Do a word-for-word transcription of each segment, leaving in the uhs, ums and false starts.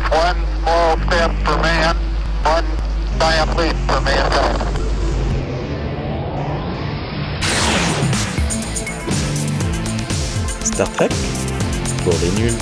One small step for man, one giant leap for mankind. Star Trek pour les nuls.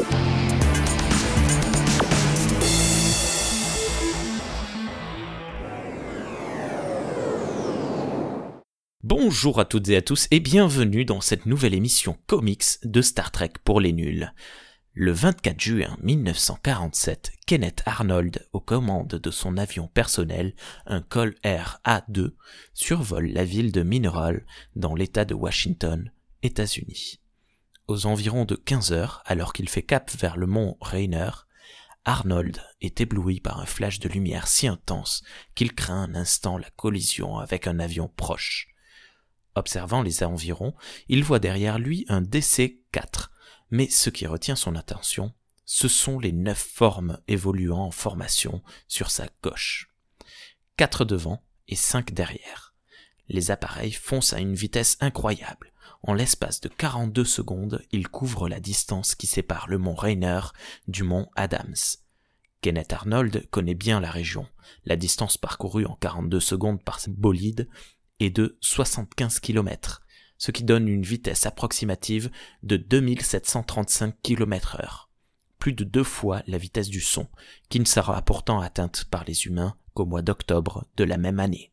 Bonjour à toutes et à tous et bienvenue dans cette nouvelle émission comics de Star Trek pour les nuls. Le vingt-quatre juin mille neuf cent quarante-sept, Kenneth Arnold, aux commandes de son avion personnel, un Col Air A deux, survole la ville de Mineral, dans l'État de Washington, États-Unis. Aux environs de quinze heures, alors qu'il fait cap vers le mont Rainier, Arnold est ébloui par un flash de lumière si intense qu'il craint un instant la collision avec un avion proche. Observant les environs, il voit derrière lui un D C quatre, mais ce qui retient son attention, ce sont les neuf formes évoluant en formation sur sa gauche. Quatre devant et cinq derrière. Les appareils foncent à une vitesse incroyable. En l'espace de quarante-deux secondes, ils couvrent la distance qui sépare le mont Rainier du mont Adams. Kenneth Arnold connaît bien la région. La distance parcourue en quarante-deux secondes par ce bolide est de soixante-quinze kilomètres, ce qui donne une vitesse approximative de deux mille sept cent trente-cinq kilomètres heure, plus de deux fois la vitesse du son, qui ne sera pourtant atteinte par les humains qu'au mois d'octobre de la même année.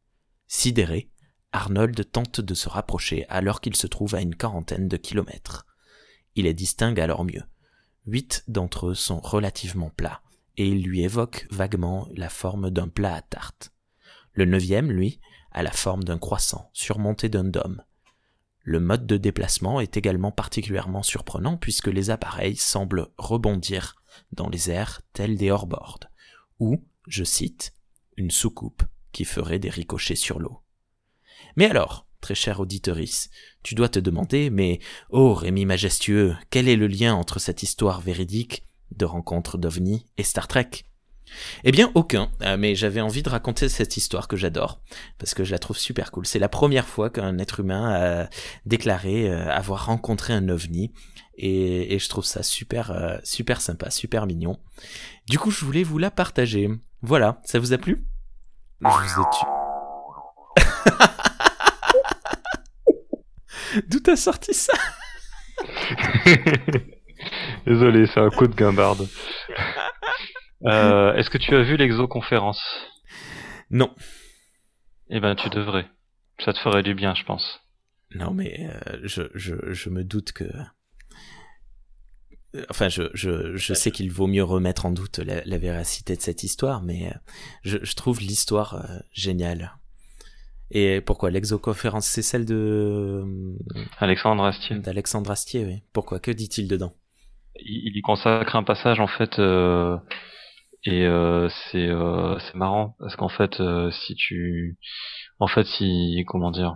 Sidéré, Arnold tente de se rapprocher alors qu'il se trouve à une quarantaine de kilomètres. Il les distingue alors mieux. Huit d'entre eux sont relativement plats, et il lui évoque vaguement la forme d'un plat à tarte. Le neuvième, lui, a la forme d'un croissant, surmonté d'un dôme. Le mode de déplacement est également particulièrement surprenant puisque les appareils semblent rebondir dans les airs tels des hors-bords, ou, je cite, une soucoupe qui ferait des ricochets sur l'eau. Mais alors, très cher auditorice, tu dois te demander, mais, oh Rémi majestueux, quel est le lien entre cette histoire véridique de rencontre d'OVNI et Star Trek ? Eh bien, aucun, euh, mais j'avais envie de raconter cette histoire que j'adore, parce que je la trouve super cool. C'est la première fois qu'un être humain a déclaré euh, avoir rencontré un ovni, et, et je trouve ça super, euh, super sympa, super mignon. Du coup, je voulais vous la partager. Voilà, ça vous a plu ? Je vous ai tué. D'où t'as sorti ça ? Désolé, c'est un coup de guimbarde. Euh, est-ce que tu as vu l'exoconférence ? Non. Eh ben, tu devrais. Ça te ferait du bien, je pense. Non, mais euh, je, je, je me doute que... Enfin, je, je, je sais qu'il vaut mieux remettre en doute la, la véracité de cette histoire, mais je, je trouve l'histoire euh, géniale. Et pourquoi l'exoconférence, c'est celle de... Alexandre Astier. D'Alexandre Astier, oui. Pourquoi ? Que dit-il dedans ? Il, il y consacre un passage, en fait... Euh... Et euh, c'est euh, c'est marrant parce qu'en fait euh, si tu en fait si comment dire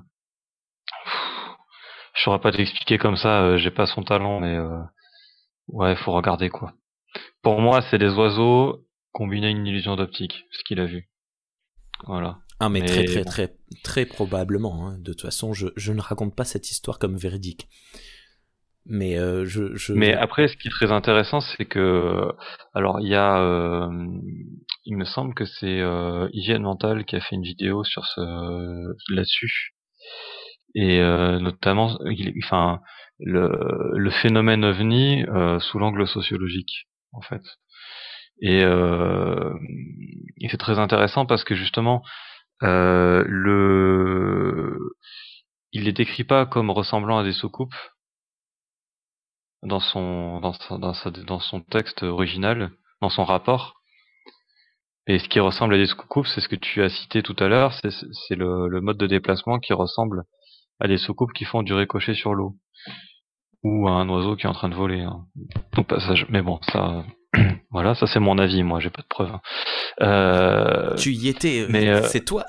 je saurais pas t'expliquer comme ça, euh, j'ai pas son talent, mais euh, ouais, faut regarder quoi. Pour moi, c'est des oiseaux combinés à une illusion d'optique, ce qu'il a vu. Voilà. Ah mais, mais très très bon. très très probablement, hein. De toute façon, je je ne raconte pas cette histoire comme véridique. Mais euh, je, je... Mais après, ce qui est très intéressant, c'est que, alors il y a, euh, il me semble que c'est euh, Hygiène Mentale qui a fait une vidéo sur ce là-dessus, et euh, notamment, il, enfin, le, le phénomène OVNI euh, sous l'angle sociologique, en fait. Et, euh, et c'est très intéressant parce que justement, euh, le, il les décrit pas comme ressemblant à des soucoupes dans son dans son, dans, sa, dans son texte original, dans son rapport. Et ce qui ressemble à des soucoupes, c'est ce que tu as cité tout à l'heure, c'est, c'est le, le mode de déplacement qui ressemble à des soucoupes qui font du ricochet sur l'eau, ou à un oiseau qui est en train de voler, hein, au passage. Mais bon, ça, voilà, ça c'est mon avis, moi, j'ai pas de preuves. Hein. Euh, tu y étais, mais euh... c'est toi.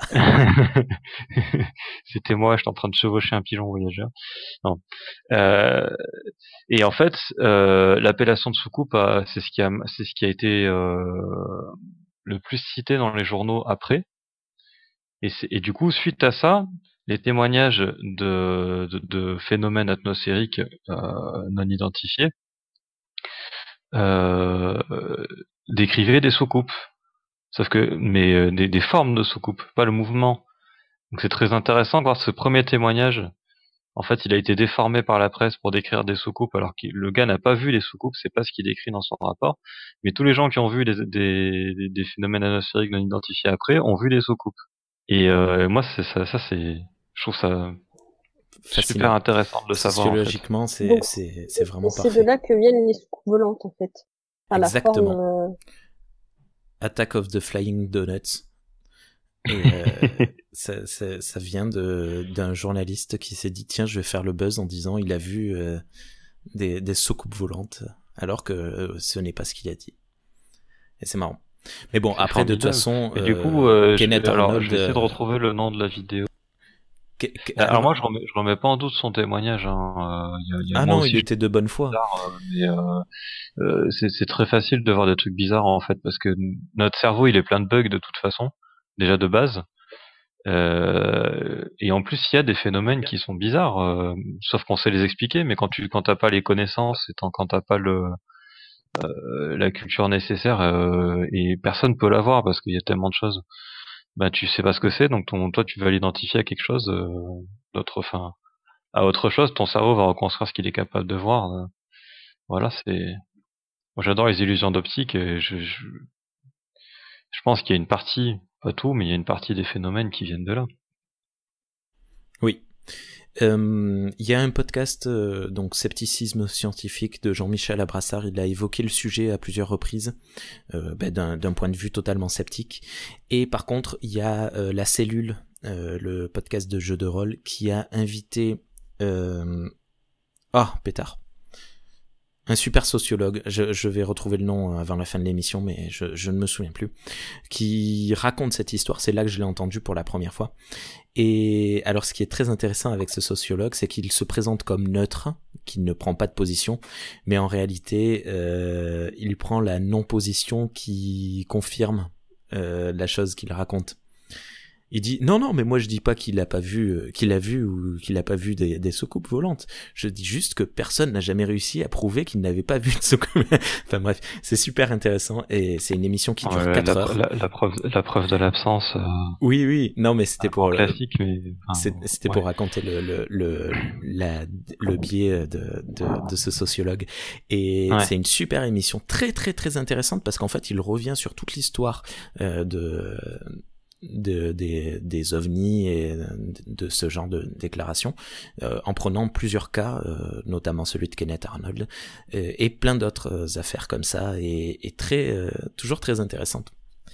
C'était moi, j'étais en train de chevaucher un pigeon voyageur. Non. Euh, et en fait, euh, l'appellation de soucoupe, a, c'est ce qui a, c'est ce qui a été euh, le plus cité dans les journaux après. Et, c'est, et du coup, suite à ça, les témoignages de, de, de phénomènes atmosphériques euh, non identifiés euh, décrivait des soucoupes. Sauf que, mais euh, des, des formes de soucoupes, pas le mouvement. Donc c'est très intéressant de voir ce premier témoignage. En fait, il a été déformé par la presse pour décrire des soucoupes, alors que le gars n'a pas vu les soucoupes, c'est pas ce qu'il décrit dans son rapport. Mais tous les gens qui ont vu des, des, des phénomènes atmosphériques non identifiés après ont vu des soucoupes. Et euh, moi, c'est ça, ça c'est, je trouve ça Fascinant. super intéressant de le savoir. Sociologiquement, en c'est, Donc, c'est, c'est vraiment C'est parfait. de là que viennent les soucoupes volantes, en fait. Enfin, la Exactement. forme, euh, Attack of the Flying Donuts. Et euh, ça, ça, ça vient de, d'un journaliste qui s'est dit tiens, je vais faire le buzz en disant il a vu euh, des, des soucoupes volantes, alors que euh, ce n'est pas ce qu'il a dit. Et c'est marrant. Mais bon, C'est après, de toute formidable. façon, Et du euh, coup, euh, Kenneth je, alors, Arnold. je vais essayer de euh, retrouver le nom de la vidéo. que- que- Alors ah, moi, je remets, je remets pas en doute son témoignage. Hein. Euh, il y a, il y a ah moi non, aussi, il était de bonne foi. bizarre, euh, mais euh, euh, c'est, c'est très facile de voir des trucs bizarres en fait, parce que notre cerveau, il est plein de bugs de toute façon, déjà de base. Euh, et en plus, il y a des phénomènes qui sont bizarres, euh, sauf qu'on sait les expliquer, mais quand tu quand t'as pas les connaissances et tant- quand t'as pas le euh, la culture nécessaire, euh, et personne peut l'avoir parce qu'il y a tellement de choses, bah tu sais pas ce que c'est, donc ton toi tu vas l'identifier à quelque chose euh, d'autre, enfin à autre chose, ton cerveau va reconstruire ce qu'il est capable de voir. euh. Voilà, c'est moi j'adore les illusions d'optique et je je, je pense qu'il y a une partie, pas tout, mais il y a une partie des phénomènes qui viennent de là. Oui. Euh, Il y a un podcast, euh, donc Scepticisme scientifique, de Jean-Michel Abrassard. Il a évoqué le sujet à plusieurs reprises, euh, ben, d'un, d'un point de vue totalement sceptique. Et par contre, il y a euh, La Cellule, euh, le podcast de jeux de rôle, qui a invité... Euh... Ah, pétard. Un super sociologue, je, je vais retrouver le nom avant la fin de l'émission, mais je, je ne me souviens plus, qui raconte cette histoire. C'est là que je l'ai entendu pour la première fois. Et alors, ce qui est très intéressant avec ce sociologue, c'est qu'il se présente comme neutre, qu'il ne prend pas de position, mais en réalité, euh, il prend la non-position qui confirme euh, la chose qu'il raconte. Il dit non non mais moi je dis pas qu'il a pas vu euh, qu'il a vu ou qu'il a pas vu des, des soucoupes volantes. Je dis juste que personne n'a jamais réussi à prouver qu'il n'avait pas vu de soucoupes. Enfin bref, c'est super intéressant et c'est une émission qui dure Ouais, quatre la, heures. la, la preuve la preuve de l'absence. Euh, Oui oui, non mais c'était pour classique, mais enfin, c'est, c'était ouais. pour raconter le le le la, le biais de, de de ce sociologue et Ouais. c'est une super émission très très très intéressante parce qu'en fait il revient sur toute l'histoire euh, de De, des, des ovnis et de ce genre de déclarations, euh, en prenant plusieurs cas, euh, notamment celui de Kenneth Arnold, euh, et plein d'autres euh, affaires comme ça, et, et très, euh, toujours très intéressantes.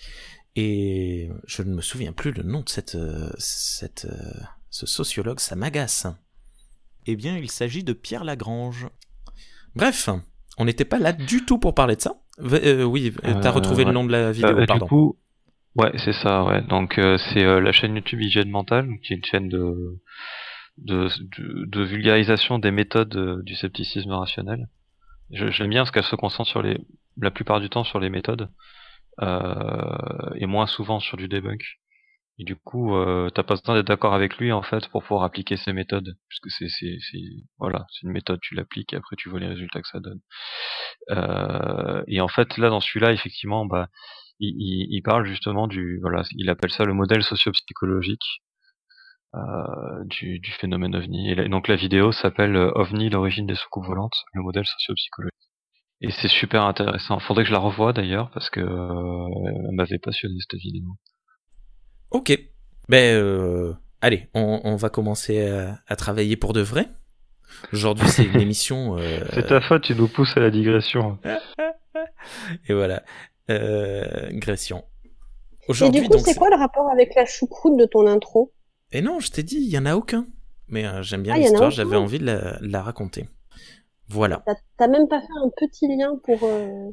Et je ne me souviens plus le nom de cette, euh, cette, euh, ce sociologue, ça m'agace. Eh bien, il s'agit de Pierre Lagrange. Bref, on n'était pas là du tout pour parler de ça. Euh, oui, t'as Euh, retrouvé ouais. le nom de la vidéo, Euh, pardon. Du coup, ouais, c'est ça, ouais. Donc euh, c'est euh, la chaîne YouTube Hygiène Mentale, qui est une chaîne de de, de, de vulgarisation des méthodes euh, du scepticisme rationnel. Je, je l'aime bien parce qu'elle se concentre sur les, la plupart du temps sur les méthodes, euh, et moins souvent sur du debunk. Et du coup, euh, t'as pas besoin d'être d'accord avec lui en fait pour pouvoir appliquer ces méthodes, puisque c'est c'est c'est voilà, c'est une méthode, tu l'appliques et après tu vois les résultats que ça donne. Euh, et en fait là dans celui-là effectivement, bah il, il, il parle justement du voilà, il appelle ça le modèle socio-psychologique euh, du, du phénomène ovni. Et là, donc la vidéo s'appelle euh, OVNI, l'origine des soucoupes volantes, le modèle socio-psychologique. Et c'est super intéressant. Faudrait que je la revoie d'ailleurs parce que euh, elle m'avait passionné cette vidéo. Ok. Ben, euh, allez, on, on va commencer à, à travailler pour de vrai. Aujourd'hui, c'est une émission. Euh... C'est ta faute, tu nous pousses à la digression. Et voilà. Euh, Gression. Et Aujourd'hui, du coup, donc, c'est quoi le rapport avec la choucroute de ton intro? Et non, je t'ai dit, il y en a aucun. Mais euh, j'aime bien Ah, y en a l'histoire, aucun. j'avais envie de la, de la raconter. Voilà. T'as, t'as même pas fait un petit lien pour... Euh...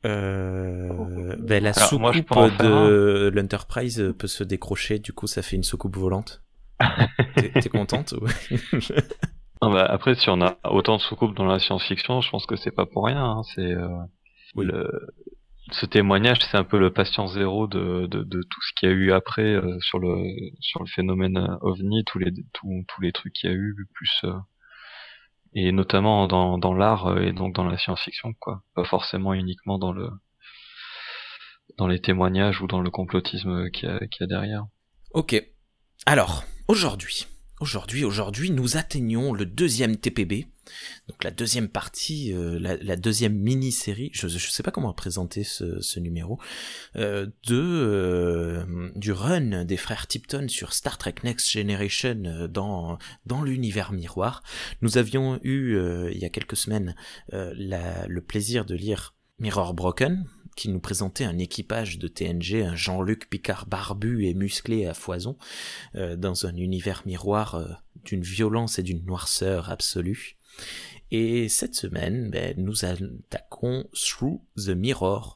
Euh, ben, la Alors, moi, je soucoupe peux en faire de l'Enterprise peut se décrocher, du coup ça fait une soucoupe volante. T'es, t'es contente ou... Non, bah, après, si on a autant de soucoupes dans la science-fiction, je pense que c'est pas pour rien. Hein. C'est euh, Oui. le, ce témoignage, c'est un peu le patient zéro de, de, de tout ce qu'il y a eu après euh, sur le sur le phénomène ovni, tous les tous tous les trucs qu'il y a eu, plus euh, et notamment dans, dans l'art et donc dans la science-fiction, quoi. Pas forcément uniquement dans le dans les témoignages ou dans le complotisme qu'il y a, qu'il y a derrière. Ok. Alors, aujourd'hui, aujourd'hui, aujourd'hui, nous atteignons le deuxième T P B, donc la deuxième partie, euh, la, la deuxième mini-série, je ne sais pas comment présenter ce, ce numéro, euh, de euh, du run des frères Tipton sur Star Trek Next Generation euh, dans, dans l'univers miroir. Nous avions eu, euh, il y a quelques semaines, euh, la, le plaisir de lire Mirror Broken, qui nous présentait un équipage de T N G, un Jean-Luc Picard barbu et musclé à foison, euh, dans un univers miroir euh, d'une violence et d'une noirceur absolue. Et cette semaine, ben, nous attaquons Through the Mirror,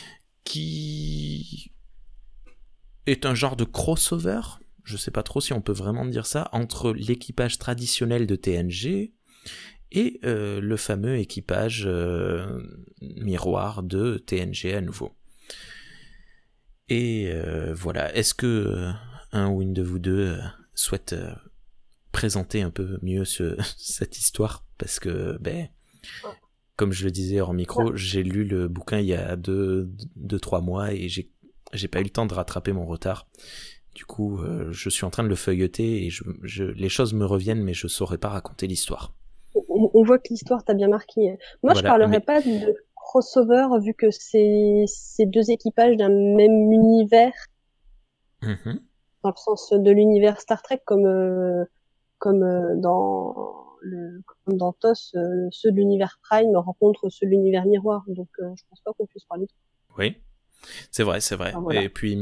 qui est un genre de crossover, je sais pas trop si on peut vraiment dire ça, entre l'équipage traditionnel de T N G et euh, le fameux équipage euh, miroir de T N G à nouveau. Et euh, voilà, est-ce que euh, un ou une de vous deux euh, souhaite euh, présenter un peu mieux ce, cette histoire? Parce que, ben, comme je le disais hors micro, ouais. j'ai lu le bouquin il y a deux, deux trois mois et j'ai, j'ai pas eu le temps de rattraper mon retard. Du coup, euh, je suis en train de le feuilleter et je, je, les choses me reviennent, mais je saurais pas raconter l'histoire. On, on voit que l'histoire t'a bien marqué. Moi, voilà, je parlerais mais... pas de crossover vu que c'est, c'est deux équipages d'un même univers, mm-hmm. dans le sens de l'univers Star Trek, comme euh, comme euh, dans le comme dans T O S, euh, ceux de l'univers Prime rencontrent ceux de l'univers miroir. Donc, euh, je pense pas qu'on puisse parler de ça. Oui, c'est vrai, c'est vrai. Enfin, voilà. Et puis,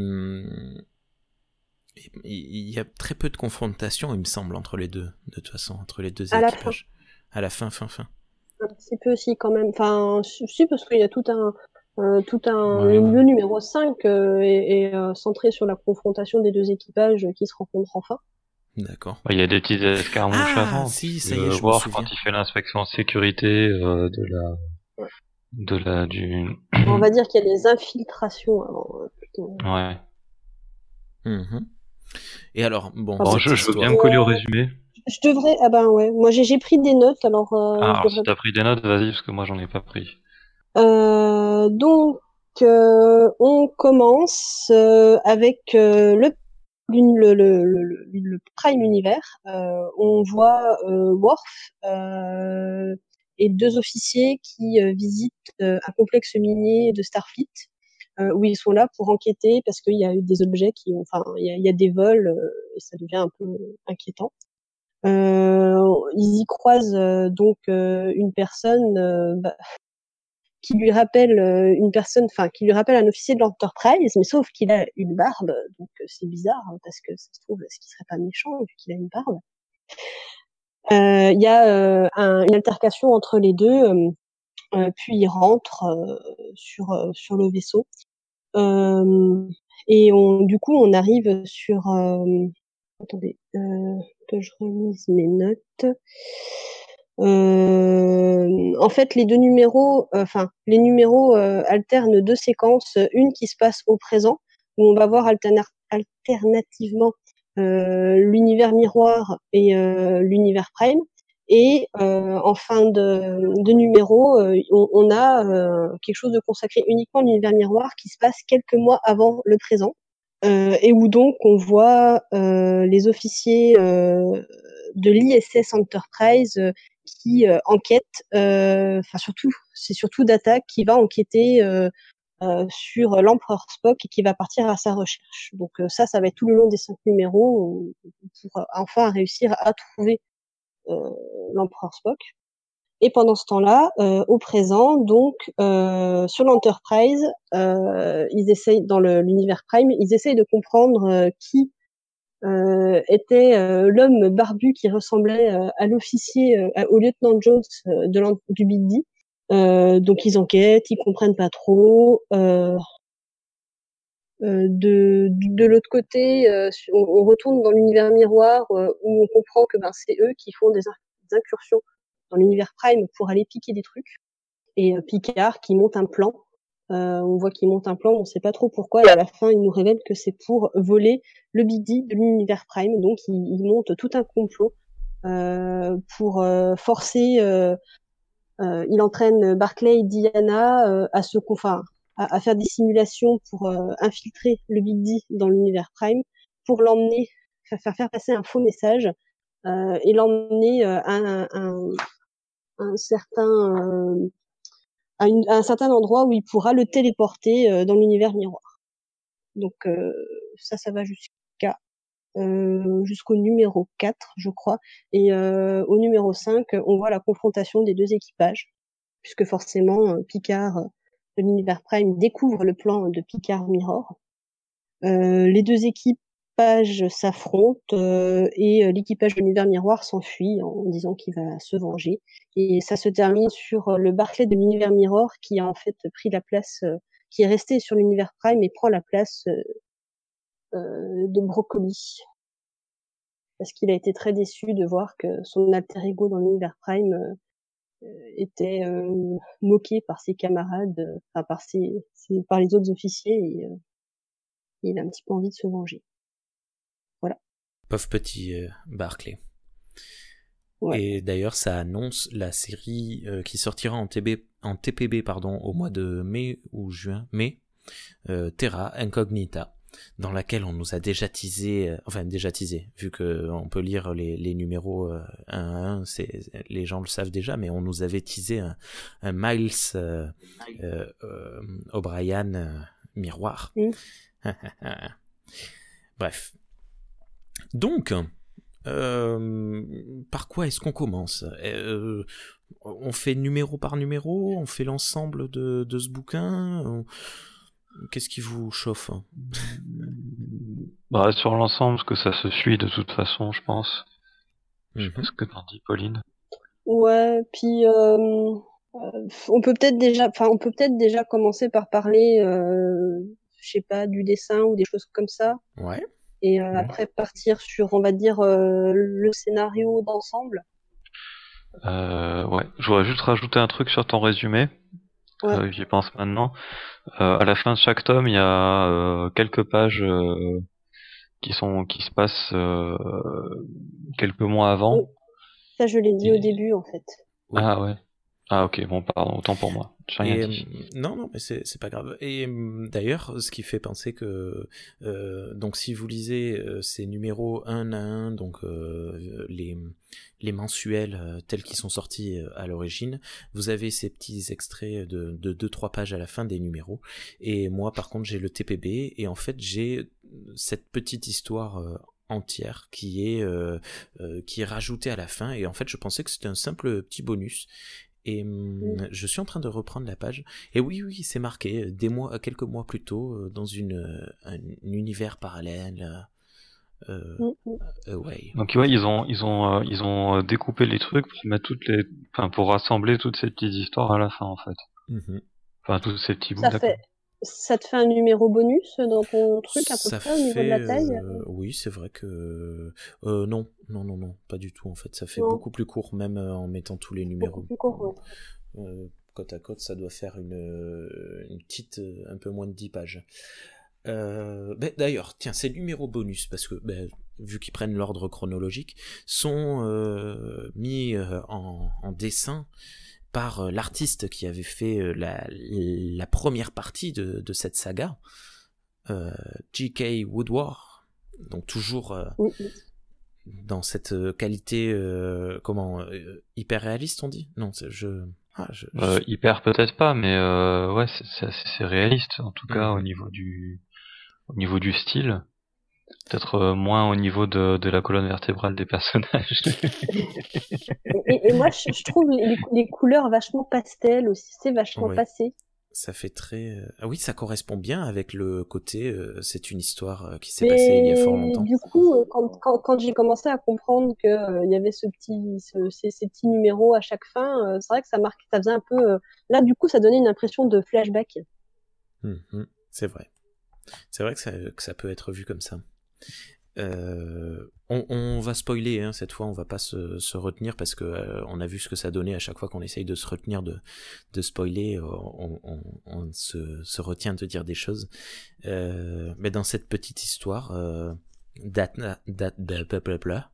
il y a très peu de confrontation, il me semble, entre les deux, de toute façon, entre les deux à équipages. La à la fin, fin, fin. Un petit peu aussi, quand même. Enfin, si, parce qu'il y a tout un, euh, tout un, ouais. Le numéro cinq euh, est, est euh, centré sur la confrontation des deux équipages qui se rencontrent enfin. D'accord. Il y a des petites escarmouches ah, avant. si, ça y est, je voir me souviens. Quand il fait l'inspection de sécurité euh, de la, ouais. de la, du. On va dire qu'il y a des infiltrations avant. Plutôt. Ouais. Mmh. Et alors, bon, bon, je, je veux bien me coller au résumé. Je devrais, ah ben ouais, moi j'ai, j'ai pris des notes, alors. Euh, ah, alors devrais... si t'as pris des notes, vas-y, parce que moi j'en ai pas pris. Euh, donc, euh, on commence euh, avec euh, le, le, le, le, le Prime Univers. Euh, on voit euh, Worf euh, et deux officiers qui euh, visitent euh, un complexe minier de Starfleet. Euh, où ils sont là pour enquêter parce qu'il y a eu des objets qui ont, enfin, il y a, il y a des vols euh, et ça devient un peu inquiétant. Euh, ils y croisent euh, donc euh, une personne euh, bah, qui lui rappelle euh, une personne, enfin qui lui rappelle un officier de l'Enterprise, mais sauf qu'il a une barbe, donc euh, c'est bizarre hein, parce que ça se trouve, est-ce qu'il serait pas méchant vu qu'il a une barbe? Il euh, y a euh, un, une altercation entre les deux, euh, euh, puis ils rentrent euh, sur euh, sur le vaisseau. Euh, et on, du coup, on arrive sur. Euh, attendez, euh, que je relise mes notes. Euh, en fait, les deux numéros, enfin, euh, les numéros euh, alternent deux séquences, une qui se passe au présent, où on va voir alterna- alternativement euh, l'univers miroir et euh, l'univers Prime. Et euh, en fin de, de numéro, euh, on, on a euh, quelque chose de consacré uniquement à l'univers miroir qui se passe quelques mois avant le présent, euh, et où donc on voit euh, les officiers euh, de l'I S S Enterprise euh, qui euh, enquêtent, enfin euh, surtout, c'est surtout Data qui va enquêter euh, euh, sur l'empereur Spock et qui va partir à sa recherche. Donc euh, ça, ça va être tout le long des cinq numéros pour enfin réussir à trouver Euh, l'empereur Spock. Et pendant ce temps-là, euh, au présent, donc euh, sur l'Enterprise, euh, ils essayent dans le, l'univers Prime, ils essayent de comprendre euh, qui euh, était euh, l'homme barbu qui ressemblait euh, à l'officier, euh, au lieutenant Jones euh, de du Big D. Euh, donc ils enquêtent, ils comprennent pas trop. Euh, euh, de, de l'autre côté, euh, on, on retourne dans l'univers miroir euh, où on comprend que ben c'est eux qui font des, des incursions dans l'univers Prime pour aller piquer des trucs. Et euh, Picard qui monte un plan. Euh, on voit qu'il monte un plan, on sait pas trop pourquoi, et à la fin il nous révèle que c'est pour voler le Big D de l'univers Prime. Donc il, il monte tout un complot euh, pour euh, forcer. Euh, euh, il entraîne Barclay et Diana euh, à se, enfin, à, à faire des simulations pour euh, infiltrer le Big D dans l'univers Prime, pour l'emmener, faire faire passer un faux message euh, et l'emmener euh, à un, un, un certain euh, à, une, à un certain endroit où il pourra le téléporter euh, dans l'univers miroir. Donc euh, ça, ça va jusqu'à euh, jusqu'au numéro quatre, je crois. Et euh, au numéro cinq, on voit la confrontation des deux équipages, puisque forcément, euh, Picard euh, de l'univers Prime découvre le plan de Picard Mirror. Euh, les deux équipages s'affrontent euh, et euh, l'équipage de l'univers miroir s'enfuit en disant qu'il va se venger. Et ça se termine sur euh, le Barclay de l'univers Mirror qui a en fait pris la place, euh, qui est resté sur l'univers Prime et prend la place euh, euh, de Broccoli. Parce qu'il a été très déçu de voir que son alter ego dans l'univers Prime euh, était euh, moqué par ses camarades, euh, enfin par ses, ses, par les autres officiers, et euh, il a un petit peu envie de se venger. Voilà. Pauvre petit euh, Barclay. Ouais. Et d'ailleurs, ça annonce la série euh, qui sortira en, T B, en T P B pardon, au mois de mai ou juin, mai, euh, Terra Incognita, dans laquelle on nous a déjà teasé, euh, enfin déjà teasé, vu que on peut lire les, les numéros euh, un à un, c'est, les gens le savent déjà, mais on nous avait teasé un, un Miles euh, euh, euh, O'Brien euh, miroir. Mm. Bref. Donc, euh, par quoi est-ce qu'on commence ? euh, On fait numéro par numéro ? On fait l'ensemble de, de ce bouquin ? on... Qu'est-ce qui vous chauffe ? Bah, sur l'ensemble, parce que ça se suit de toute façon, je pense. Je sais Mm-hmm. pas ce que t'en dis, Pauline. Ouais, puis euh, euh, on peut peut-être déjà, enfin, on peut peut-être déjà commencer par parler, euh, je sais pas, du dessin ou des choses comme ça. Ouais. Et euh, Mmh. après partir sur, on va dire, euh, le scénario d'ensemble. Euh, ouais. Je voudrais juste rajouter un truc sur ton résumé. Ouais. Euh, j'y pense maintenant. Euh, à la fin de chaque tome, il y a euh, quelques pages euh, qui sont qui se passent euh, quelques mois avant. Oui. Ça, je l'ai dit au Et... début, en fait. Oui. Ah ouais. Ah ok, bon, pardon, autant pour moi. J'ai rien Et dit. euh, non, non, mais c'est, c'est pas grave. Et euh, d'ailleurs, ce qui fait penser que, euh, donc, si vous lisez euh, ces numéros un à un, donc euh, les les mensuels euh, tels qu'ils sont sortis euh, à l'origine, vous avez ces petits extraits de de deux trois pages à la fin des numéros. Et moi, par contre, j'ai le T P B et en fait, j'ai cette petite histoire euh, entière qui est euh, euh, qui est rajoutée à la fin. Et en fait, je pensais que c'était un simple petit bonus. Et Mm. je suis en train de reprendre la page. Et oui, oui, c'est marqué des mois, quelques mois plus tôt, dans une un univers parallèle. Euh, Mm, mm. away. Donc ouais, ils ont ils ont euh, ils ont euh, découpé les trucs pour mettre toutes les, enfin pour rassembler toutes ces petites histoires à la fin en fait. Mm-hmm. Enfin tous ces petits bouts, Ça d'accord. fait, ça te fait un numéro bonus dans ton truc à peu Ça près au niveau de fait, la taille? euh, oui, c'est vrai que euh, non, non, non, non, pas du tout en fait. Ça fait Non, beaucoup plus court, même euh, en mettant tous les beaucoup numéros plus court, ouais. euh, côte à côte. Ça doit faire une une petite, euh, un peu moins de dix pages. Euh, bah, d'ailleurs, tiens, ces numéros bonus, parce que bah, vu qu'ils prennent l'ordre chronologique, sont euh, mis euh, en, en dessin par euh, l'artiste qui avait fait euh, la, la première partie de, de cette saga, euh, J K Woodward. Donc toujours euh, Mm, mm. dans cette qualité, euh, comment, euh, hyper réaliste, on dit ? Non, c'est, je... Ah, je, je... Euh, hyper peut-être pas, mais euh, ouais, c'est, c'est, c'est réaliste en tout cas Mmh. au niveau du au niveau du style. Peut-être euh, moins au niveau de, de la colonne vertébrale des personnages. Et, et moi, je, je trouve les, les couleurs vachement pastel aussi, c'est vachement Ouais. passé. Ça fait très... Ah oui, ça correspond bien avec le côté... Euh, c'est une histoire euh, qui s'est passée il y a fort Mais longtemps. du coup, euh, quand, quand, quand j'ai commencé à comprendre que euh, il y avait ce petit, ce, ces, ces petits numéros à chaque fin, euh, c'est vrai que ça marque, ça faisait un peu. Euh, là, du coup, ça donnait une impression de flashback. Mmh, c'est vrai. C'est vrai que ça, que ça peut être vu comme ça. Euh, on, on va spoiler hein, cette fois, on va pas se, se retenir parce que euh, on a vu ce que ça donnait à chaque fois qu'on essaye de se retenir de, de spoiler, on, on, on se, se retient de dire des choses. Euh, mais dans cette petite histoire, euh, date, date, date,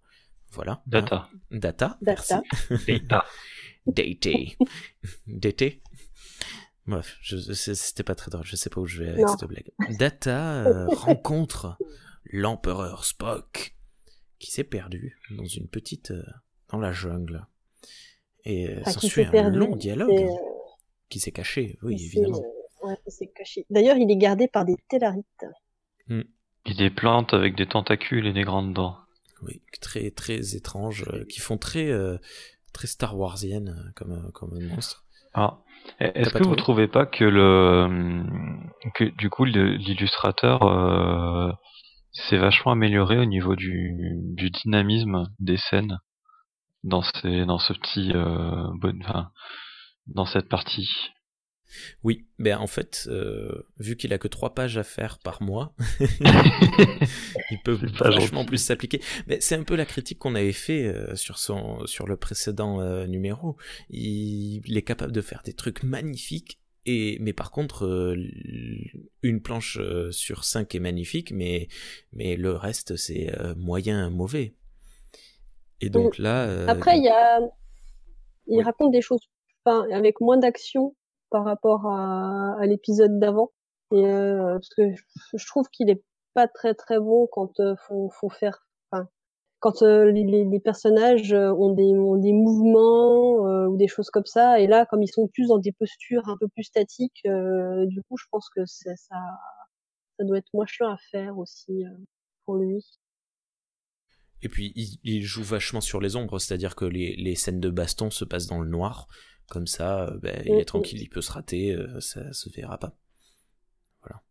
Voilà. Data. Hein. Data. Data. Merci. Data. Data. D'été. Bref, je, c'était pas très drôle, je sais pas où je vais avec Non. cette blague. Data euh, rencontre l'empereur Spock, qui s'est perdu dans une petite... Euh, dans la jungle. Et euh, Enfin, qui s'ensuit s'est un perdu. long dialogue C'est, euh, qui s'est caché, oui, il s'est, évidemment. euh, ouais, il s'est caché. D'ailleurs, il est gardé par des Tellarites. Et des plantes avec des tentacules et des grandes dents. Oui, très très étranges, euh, qui font très euh, très Star Warsienne euh, comme euh, comme un monstre. Ah. Est-ce pas que vous trouvé trouvez pas que le que du coup le- l'illustrateur euh, s'est vachement amélioré au niveau du, du dynamisme des scènes dans ces dans ce petit euh, bon, enfin, dans cette partie. Oui, ben en fait, euh, vu qu'il a que trois pages à faire par mois, il peut C'est pas vachement gentil. plus s'appliquer. Mais c'est un peu la critique qu'on avait fait euh, sur son sur le précédent euh, numéro. Il, il est capable de faire des trucs magnifiques. Et mais par contre, euh, une planche euh, sur cinq est magnifique, mais mais le reste c'est euh, moyen, mauvais. Et donc là, euh, Après, il y a, il Oui. raconte des choses, enfin, avec moins d'action par rapport à, à l'épisode d'avant. Et euh, parce que je, je trouve qu'il est pas très très bon quand euh, faut, faut faire, enfin, quand euh, les, les, les personnages euh, ont des ont des mouvements euh, ou des choses comme ça. Et là, comme ils sont plus dans des postures un peu plus statiques, euh, du coup, je pense que c'est, ça ça doit être moins chiant à faire aussi euh, pour lui. Et puis il, il joue vachement sur les ombres, c'est-à-dire que les, les scènes de baston se passent dans le noir, comme ça, euh, ben, il est Mm, tranquille, il peut se rater, euh, ça se verra pas. Voilà.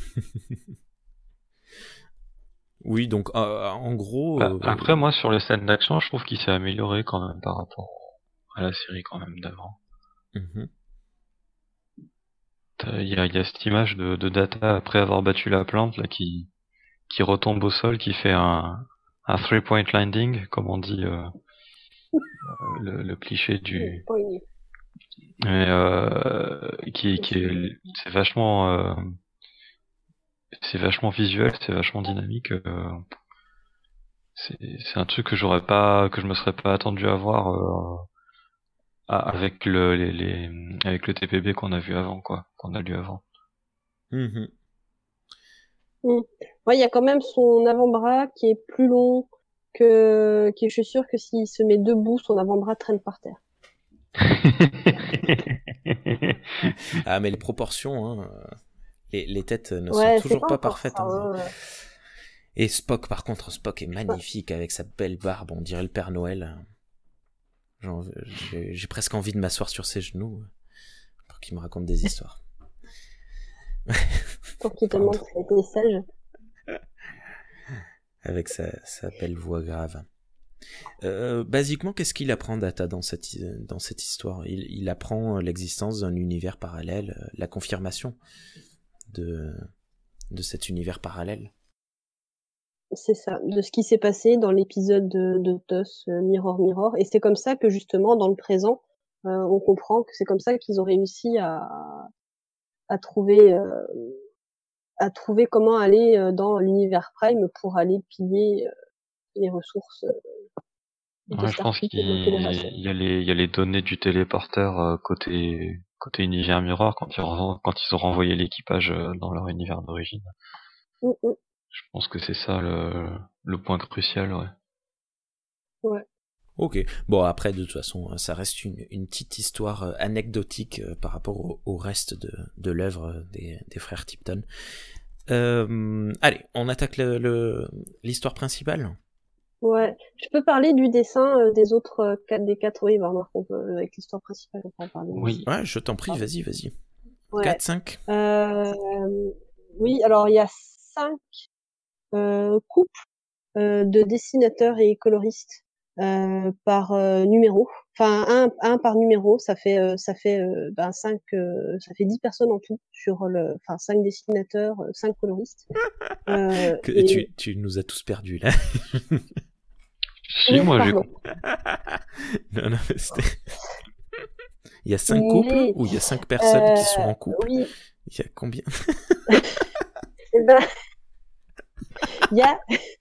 Oui, donc euh, en gros... Bah, euh, après moi sur les scènes d'action, je trouve qu'il s'est amélioré quand même par rapport à la série quand même d'avant. mhm. T'as- Il y a, il y a cette image de, de Data après avoir battu la plante là qui qui retombe au sol, qui fait un un three point landing comme on dit euh, le, le cliché du oui. mais euh, qui qui est c'est vachement euh, c'est vachement visuel, c'est vachement dynamique. Euh, c'est c'est un truc que j'aurais pas que je me serais pas attendu à voir euh, a- avec le les, les avec le T P B qu'on a vu avant quoi, qu'on a lu avant. Mhm. Mm. Ouais, il y a quand même son avant-bras qui est plus long que, qui je suis sûre que s'il se met debout, son avant-bras traîne par terre. Ah, mais les proportions, hein, euh, les, les têtes ne sont Ouais, c'est toujours pas pas encore parfaites. ça. Hein, mais- hein. Et Spock, par contre, Spock est magnifique avec sa belle barbe, on dirait le Père Noël. Genre, J'ai j'ai presque envie de m'asseoir sur ses genoux euh, pour qu'il me raconte des histoires. Pour qu'il te Pardon. montre qu'il était sage. Avec sa, sa belle voix grave. Euh, basiquement, qu'est-ce qu'il apprend Data dans cette, dans cette histoire il, il apprend l'existence d'un univers parallèle, euh, la confirmation de, de cet univers parallèle. C'est ça, de ce qui s'est passé dans l'épisode de, de T O S, euh, Mirror Mirror. Et c'est comme ça que justement, dans le présent, euh, on comprend que c'est comme ça qu'ils ont réussi à, à trouver, euh, à trouver comment aller euh, dans l'univers Prime pour aller piller euh, les ressources euh, de Ouais, je pense Starfleet qu'il et de Fédération. il y a les il y a les données du téléporteur euh, côté côté univers Mirror quand ils ren- quand ils ont renvoyé l'équipage euh, dans leur univers d'origine. Mm, mm. Je pense que c'est ça le le point crucial, ouais. Ouais. Ok, bon après de toute façon ça reste une, une petite histoire euh, anecdotique euh, par rapport au, au reste de, de l'œuvre des, des frères Tipton. Euh, allez, on attaque le, le, l'histoire principale. Ouais. Je peux parler du dessin euh, des autres euh, quatre des quatre. Oui, bah, remarque, on peut, avec l'histoire principale, on peut en parler Oui. aussi. Ouais, je t'en prie, Ah. vas-y, vas-y. Ouais. quatre, cinq Euh, oui, alors il y a cinq euh, couples euh, de dessinateurs et coloristes euh, par euh, numéro. Enfin, un, un par numéro, ça fait euh, ça fait euh, ben cinq, euh, ça fait dix personnes en tout sur le, enfin cinq dessinateurs, euh, cinq coloristes. Euh, que, et... tu, tu nous as tous perdus là. Si, moi j'ai Pardon. Non, non, mais c'était... Il y a cinq couples Mais, ou il y a cinq personnes euh, qui sont en couple? Oui. Il y a combien? Eh ben, il y a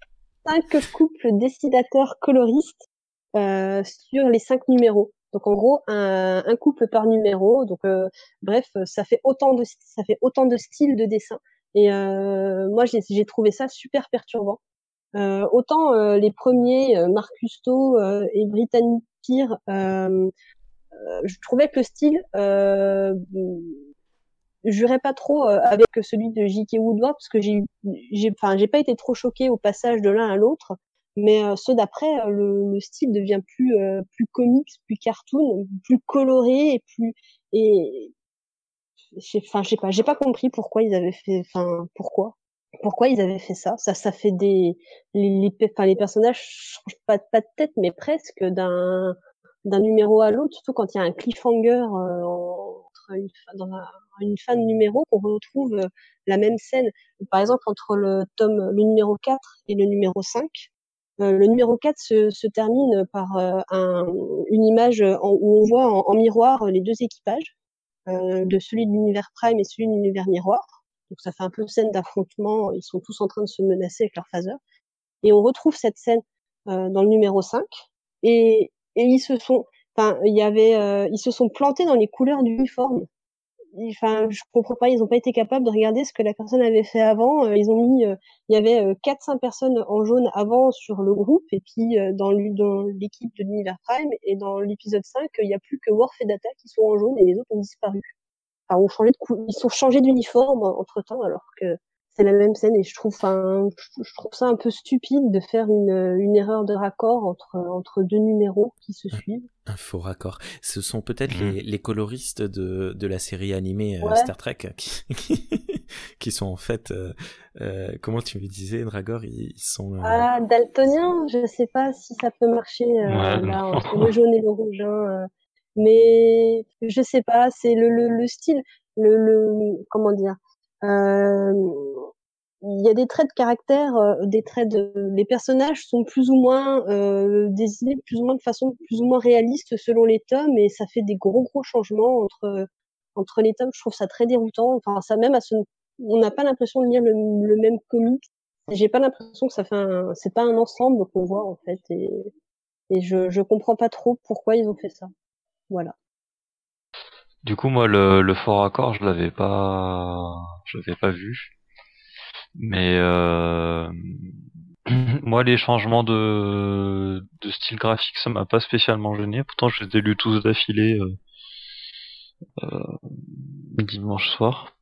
cinq couples dessinateurs coloristes euh, sur les cinq numéros. Donc en gros un, un couple par numéro. Donc euh, bref, ça fait autant de ça fait autant de styles de dessin. Et euh, moi j'ai, j'ai trouvé ça super perturbant. Euh, autant euh, les premiers, euh, Marc Custo euh, et Brittany Peer, euh, euh, je trouvais que le style euh, jurait pas trop euh, avec celui de J K. Woodward parce que j'ai, j'ai, enfin, j'ai pas été trop choquée au passage de l'un à l'autre, mais euh, ceux d'après, euh, le, le style devient plus, euh, plus comics, plus cartoon, plus coloré et plus et enfin, je sais pas, j'ai pas compris pourquoi ils avaient fait, enfin, pourquoi, pourquoi ils avaient fait ça. Ça, ça fait des, les, les, enfin, les personnages changent pas, pas de tête, mais presque d'un, d'un numéro à l'autre, surtout quand il y a un cliffhanger euh, entre une, dans un, une fin de numéro, qu'on retrouve euh, la même scène. Par exemple, entre le tome, le numéro quatre et le numéro cinq. Euh, le numéro quatre se, se termine par euh, un, une image en, où on voit en, en miroir les deux équipages euh, de celui de l'univers Prime et celui de l'univers Miroir. Donc ça fait un peu scène d'affrontement, ils sont tous en train de se menacer avec leur phaser. Et on retrouve cette scène euh, dans le numéro cinq. Et, et ils se sont, enfin, il y avait, euh, ils se sont plantés dans les couleurs d'uniforme. Enfin, je comprends pas, ils ont pas été capables de regarder ce que la personne avait fait avant. Euh, ils ont mis, euh, il y avait euh, quatre cinq personnes en jaune avant sur le groupe, et puis euh, dans, dans l'équipe de l'univers Prime, et dans l'épisode cinq, il y a plus que Worf et Data qui sont en jaune, et les autres ont disparu. Enfin, ont changé de cou- ils sont changés d'uniforme entre temps, alors que c'est la même scène, et je trouve, enfin, je, je trouve ça un peu stupide de faire une, une erreur de raccord entre, entre deux numéros qui se Un, suivent. un faux raccord. Ce sont peut-être Mmh. les, les coloristes de, de la série animée euh, Ouais. Star Trek qui, qui, qui sont en fait, euh, euh, comment tu me disais, Dragor, ils, ils sont... euh, Ah, daltonien, je sais pas si ça peut marcher euh, Ouais, là non. entre le jaune et le rouge, hein, euh, mais je sais pas, c'est le, le, le style, le, le comment dire, euh, il y a des traits de caractère, euh, des traits de, les personnages sont plus ou moins euh, désignés plus ou moins de façon plus ou moins réaliste selon les tomes, et ça fait des gros gros changements entre entre les tomes. Je trouve ça très déroutant. Enfin, ça même à ce, on n'a pas l'impression de lire le, le même comic. J'ai pas l'impression que ça fait un, c'est pas un ensemble qu'on voit en fait, et, et je, je comprends pas trop pourquoi ils ont fait ça. Voilà. Du coup, moi, le, le fort raccord, je l'avais pas, je l'avais pas vu. Mais euh, moi, les changements de, de style graphique, ça m'a pas spécialement gêné. Pourtant, je les ai lus tous d'affilée euh, euh, dimanche soir.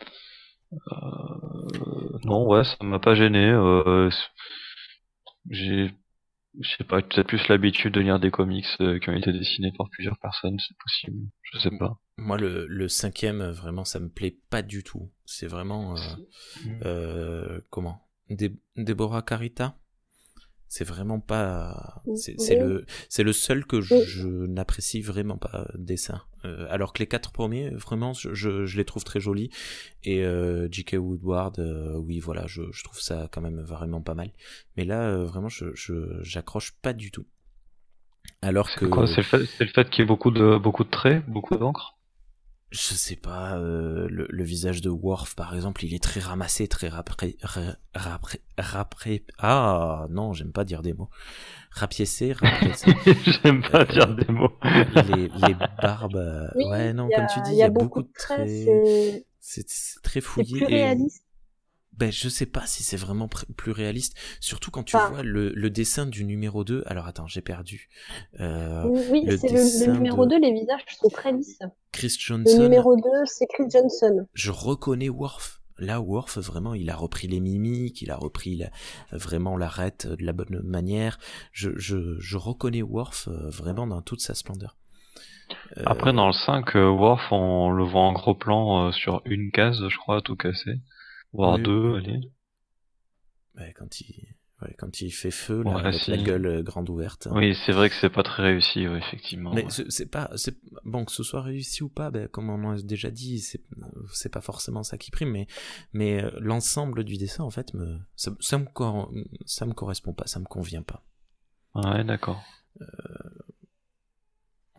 Euh, non, ouais, ça m'a pas gêné. Euh, j'ai, je sais pas, peut-être plus l'habitude de lire des comics euh, qui ont été dessinés par plusieurs personnes, c'est possible. Je sais pas. Moi, le, le cinquième, vraiment, ça me plaît pas du tout. C'est vraiment... Euh, euh, comment Dé- Deborah Carita. C'est vraiment pas... C'est, c'est, Oui. le, c'est le seul que je, Oui. je n'apprécie vraiment pas dessin. Euh, alors que les quatre premiers, vraiment, je, je, je les trouve très jolis. Et euh, J K. Woodward, euh, oui, voilà, je, je trouve ça quand même vraiment pas mal. Mais là, euh, vraiment, je, je, j'accroche pas du tout. Alors C'est quoi? que... C'est le fait, c'est le fait qu'il y ait beaucoup de, beaucoup de traits, beaucoup d'encre? Je sais pas, euh, le, le visage de Worf, par exemple, il est très ramassé, très rapré, ra- rapré, rapré, ah, non, j'aime pas dire des mots. Rapiécé, rapressé. J'aime pas Euh, dire des mots. les, les barbes, euh, Oui, ouais, non, il y comme tu a, dis, il il y y a a beaucoup beaucoup de de traits, traits, c'est, c'est, c'est très c'est plus fouillé, et, réaliste. ben, je sais pas si c'est vraiment pr- plus réaliste, surtout quand tu Enfin, vois le, le dessin du numéro deux, alors attends, j'ai perdu, euh, oui, le c'est le, le dessin numéro de deux, les visages sont très lisses. Chris Le Johnson, numéro deux, c'est Chris Johnson. je reconnais Worf. Là, Worf, vraiment, il a repris les mimiques, il a repris la, vraiment l'arête de la bonne manière. Je, je, je reconnais Worf euh, vraiment dans toute sa splendeur. Euh, Après, dans le cinq, euh, Worf, on le voit en gros plan euh, sur une case, je crois, tout cassé. Voire oui, deux, allez. ouais, quand il, ouais, quand il fait feu, là, Ouais, avec la si. gueule euh, grande ouverte. Oui, c'est vrai que c'est pas très réussi, ouais, effectivement. Mais Ouais. c'est, c'est pas, c'est, bon, que ce soit réussi ou pas, ben, comme on a déjà dit, c'est, c'est pas forcément ça qui prime, mais, mais euh, l'ensemble du dessin, en fait, me, ça, ça me, cor- ça me correspond pas, ça me convient pas. Ouais, d'accord.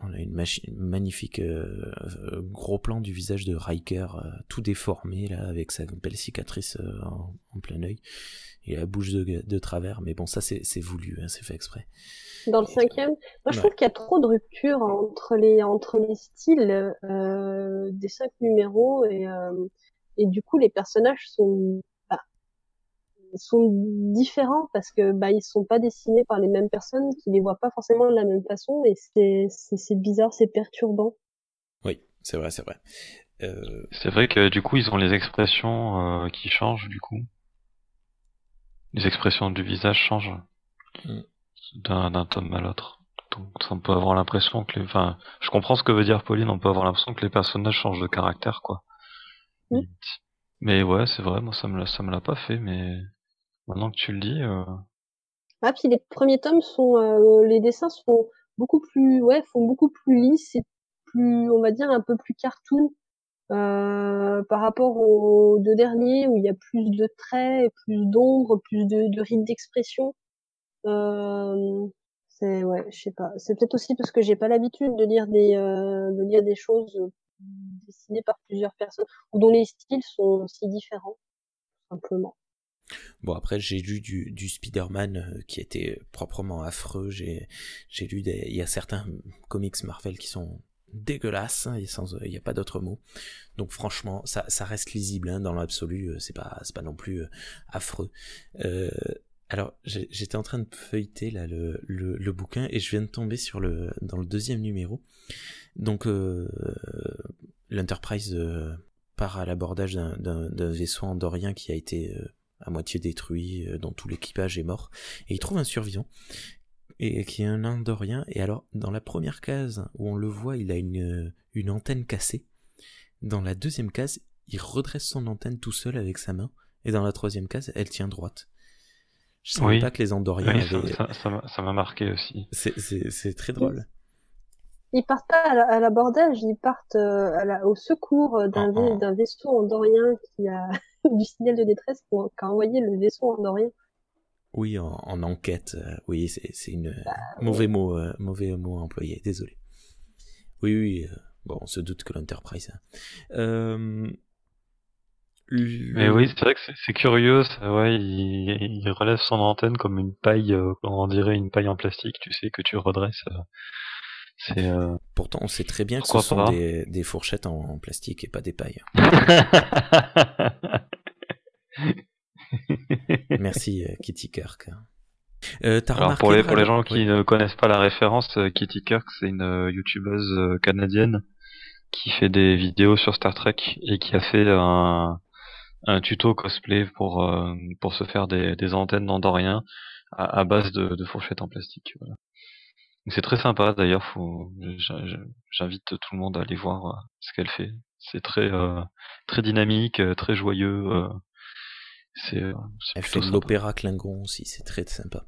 On a une machine magnifique euh, euh, gros plan du visage de Riker, euh, tout déformé là, avec sa belle cicatrice euh, en, en plein œil et la bouche de, de travers. Mais bon, ça c'est, c'est voulu, hein, c'est fait exprès. Dans le cinquième, moi je Ouais. trouve qu'il y a trop de rupture entre les entre les styles euh, des cinq numéros et euh, et du coup les personnages sont bah, sont différents parce que bah ils sont pas dessinés par les mêmes personnes qui les voient pas forcément de la même façon et c'est c'est, c'est bizarre, c'est perturbant. Oui, c'est vrai, c'est vrai. Euh, C'est vrai que du coup, ils ont les expressions euh, qui changent, du coup. Les expressions du visage changent Mm. d'un, d'un tome à l'autre. Donc on peut avoir l'impression que les... Enfin, je comprends ce que veut dire Pauline, on peut avoir l'impression que les personnages changent de caractère, quoi. Mm. Mais ouais, c'est vrai, moi ça me l'a, ça me l'a pas fait, mais maintenant que tu le dis... Euh... Ah puis les premiers tomes sont euh, les dessins sont beaucoup plus ouais font beaucoup plus lisses et plus on va dire un peu plus cartoon. Euh, par rapport aux deux derniers où il y a plus de traits, plus d'ombre, plus de, de rides d'expression. Euh, c'est ouais, je sais pas. C'est peut-être aussi parce que j'ai pas l'habitude de lire des euh, de lire des choses dessinées par plusieurs personnes ou dont les styles sont si différents, simplement. Bon, après, j'ai lu du, du Spider-Man euh, qui était proprement affreux. J'ai, j'ai lu des, il y a certains comics Marvel qui sont dégueulasses, hein, il n'y a pas d'autre mot. Donc franchement, ça, ça reste lisible, hein, dans l'absolu, euh, c'est pas, c'est pas non plus euh, affreux. Euh, alors, j'ai, j'étais en train de feuilleter là le, le, le bouquin et je viens de tomber sur le, dans le deuxième numéro. Donc, euh, l'Enterprise euh, part à l'abordage d'un, d'un, d'un vaisseau andorien qui a été euh, à moitié détruit, euh, dont tout l'équipage est mort, et il trouve un survivant, et qui est un Andorien, et alors, dans la première case où on le voit, il a une, une antenne cassée, dans la deuxième case, il redresse son antenne tout seul avec sa main, et dans la troisième case, elle tient droite. Je savais Oui, pas que les Andoriens oui, avaient... ça, ça, ça, m'a, ça m'a marqué aussi. C'est, c'est, c'est très drôle. Ils partent pas à, la, à l'abordage, ils partent euh, à la, au secours d'un, En, en... d'un vaisseau andorien qui a du signal de détresse qui a envoyé le vaisseau andorien. Oui, en, en enquête, euh, oui, c'est, c'est une Bah, mauvais ouais. mot, euh, mauvais mot employé, désolé. Oui, oui, euh, bon, on se doute que l'Enterprise. Hein. Euh, le... Mais oui, c'est vrai que c'est, c'est curieux, ça, ouais, il, il relève son antenne comme une paille, euh, on dirait une paille en plastique, tu sais, que tu redresses. Euh, c'est... Euh... Pourtant, on sait très bien que ce Pourquoi sont pas. des, des fourchettes en, en plastique et pas des pailles. Merci, euh, Kitty Kirk. Euh, t'as Alors remarqué, pour les pour les Dragon gens qui oui. ne connaissent pas la référence, euh, Kitty Kirk, c'est une euh, youtubeuse euh, canadienne qui fait des vidéos sur Star Trek et qui a fait un, un tuto cosplay pour euh, pour se faire des, des antennes d'Andoriens à, à base de, de fourchettes en plastique. Voilà. Donc c'est très sympa d'ailleurs. Faut, j'a- j'a- j'invite tout le monde à aller voir euh, ce qu'elle fait. C'est très euh, très dynamique, euh, très joyeux. Euh, c'est euh, c'est Elle fait plutôt de sympa. l'opéra Klingon aussi, c'est très sympa.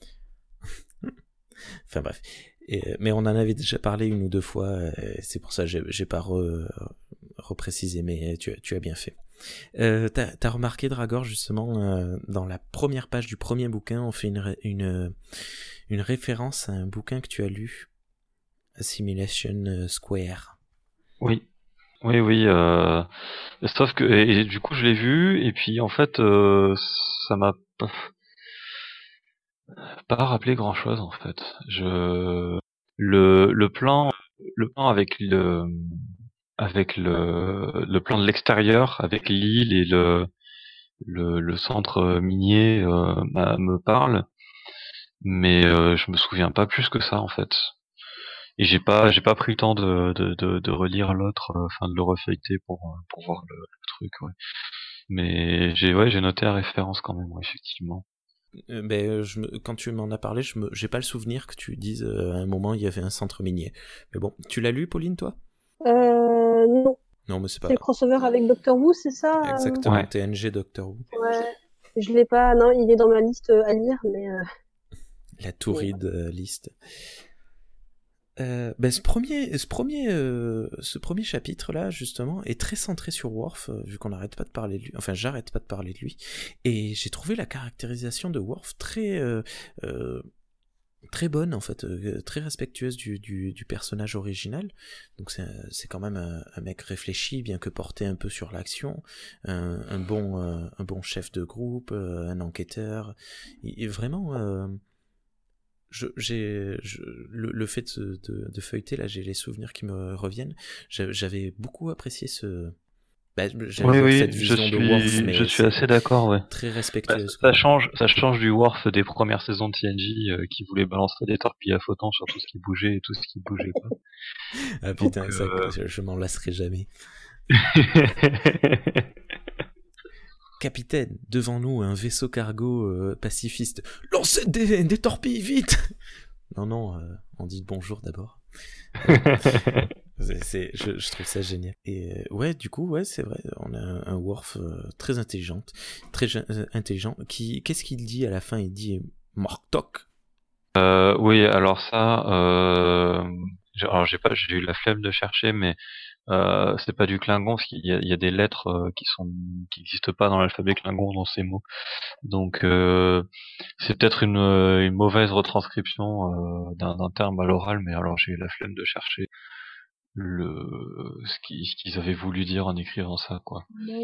Enfin bref. Et, mais on en avait déjà parlé une ou deux fois, c'est pour ça que j'ai, j'ai pas re, reprécisé, mais tu, tu as bien fait. Euh, t'as, t'as remarqué, Dragor, justement, euh, dans la première page du premier bouquin, on fait une, une, une référence à un bouquin que tu as lu, Assimilation Square. Oui, oui, oui. Euh, sauf que et, et du coup je l'ai vu et puis en fait euh, ça m'a pas, pas rappelé grand chose en fait. Je le le plan le plan avec le avec le le plan de l'extérieur avec l'île et le le, le centre minier euh, m'a- me parle, mais euh, je me souviens pas plus que ça en fait. Et j'ai pas j'ai pas pris le temps de de de, de relire l'autre, euh, enfin de le refeuilleter pour pour voir le, le truc. Ouais. Mais j'ai ouais j'ai noté la référence quand même, ouais, effectivement. Euh, ben, je me, quand tu m'en as parlé, je me, j'ai pas le souvenir que tu dises euh, à un moment il y avait un centre minier. Mais bon, tu l'as lu, Pauline, toi? Euh, non. Non, mais c'est pas C'est le crossover avec Doctor Who, c'est ça? euh exactement Ouais. T N G Doctor Who. Ouais. Je l'ai pas, non, il est dans ma liste à lire, mais. Euh... La touride euh, liste. Euh, ben ce premier, ce premier, euh, ce premier chapitre là justement est très centré sur Worf, euh, vu qu'on n'arrête pas de parler de lui. Enfin, j'arrête pas de parler de lui, et j'ai trouvé la caractérisation de Worf très, euh, euh, très bonne en fait, euh, très respectueuse du, du, du personnage original. Donc c'est, c'est quand même un, un mec réfléchi, bien que porté un peu sur l'action, un, un bon euh, un bon chef de groupe, euh, un enquêteur. Il, il- vraiment, euh, je, j'ai je, le, le fait de, de, de feuilleter là, j'ai les souvenirs qui me reviennent. J'a- J'avais beaucoup apprécié ce. Bah, j'allais Oui, dire cette oui, je vision de Worf, suis, je mais suis c'est assez d'accord, ouais. très Bah, respectueuse, ça quoi. change, ça change du Worf des premières saisons de T N J euh, qui voulait balancer des torpilles à photons sur tout ce qui bougeait et tout ce qui bougeait pas. Ah Donc, putain, ça, euh... je, je m'en lasserai jamais. Capitaine, devant nous, un vaisseau cargo euh, pacifiste. Lancez des, des torpilles, vite. Non, non, euh, on dit bonjour d'abord. c'est, c'est, je, je trouve ça génial. Et euh, ouais, du coup, ouais, c'est vrai, on a un, un Worf euh, très intelligent, très euh, intelligent. Qui, qu'est-ce qu'il dit à la fin? Il dit Mortok. Euh, oui, alors ça, euh, j'ai- alors j'ai pas, j'ai eu la flemme de chercher, mais euh, c'est pas du Klingon, parce qu'il y a, il y a des lettres euh, qui sont, qui n'existent pas dans l'alphabet Klingon dans ces mots. Donc euh, c'est peut-être une, une mauvaise retranscription euh, d'un, d'un terme à l'oral, mais alors j'ai eu la flemme de chercher le ce qu'ils, ce qu'ils avaient voulu dire en écrivant ça, quoi.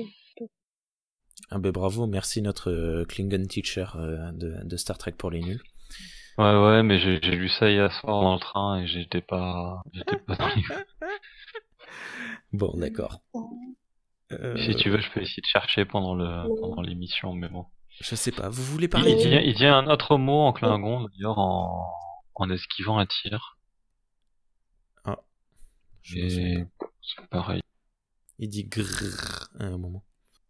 Ah ben bravo, merci notre euh, Klingon teacher euh, de, de Star Trek pour les nuls. Ouais, ouais, mais j'ai, j'ai lu ça hier soir dans le train et j'étais pas, j'étais pas dans les... Bon, d'accord. Euh, Si tu veux, je peux essayer de chercher pendant le, pendant l'émission, mais bon. Je sais pas, vous voulez Il, parler il dit, du... il dit un autre mot en Klingon, d'ailleurs, en, en esquivant un tir. Ah, je me souviens Et pas. c'est pareil. Il dit grrr à un moment.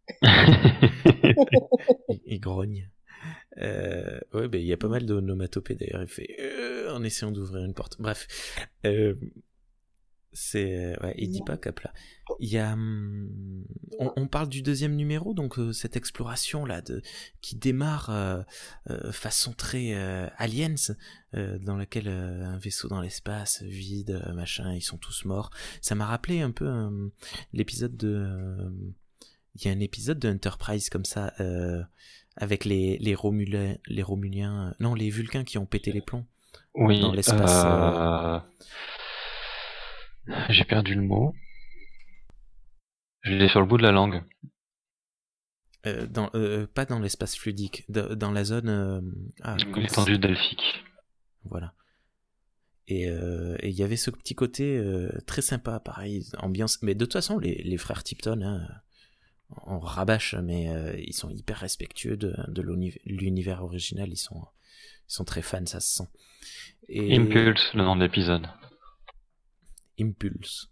il, il grogne. Euh, ouais, ben il y a pas mal d'onomatopées d'ailleurs. Il fait euh, en essayant d'ouvrir une porte. Bref, euh, c'est ouais, il dit pas Capla. Il y a, hum, on, on parle du deuxième numéro, donc euh, cette exploration là de qui démarre euh, euh, façon très euh, aliens, euh, dans laquelle euh, un vaisseau dans l'espace vide, euh, machin, ils sont tous morts. Ça m'a rappelé un peu euh, l'épisode de, euh, il y a un épisode de Enterprise comme ça. Euh, avec les, les Romuliens, les Romuliens, euh, non, les Vulcains qui ont pété les plombs dans Oui, l'espace. Euh... euh... j'ai perdu le mot. Je l'ai sur le bout de la langue. Euh, dans, euh, pas dans l'espace fluidique, de, dans la zone. Euh... Ah, L'étendue delphique. Voilà. Et il euh, y avait ce petit côté euh, très sympa, pareil, ambiance. Mais de toute façon, les, les frères Tipton, hein, on rabâche, mais euh, ils sont hyper respectueux de, de l'univers original. Ils sont, ils sont très fans, ça se sent. Et... Impulse, le nom de l'épisode. Impulse.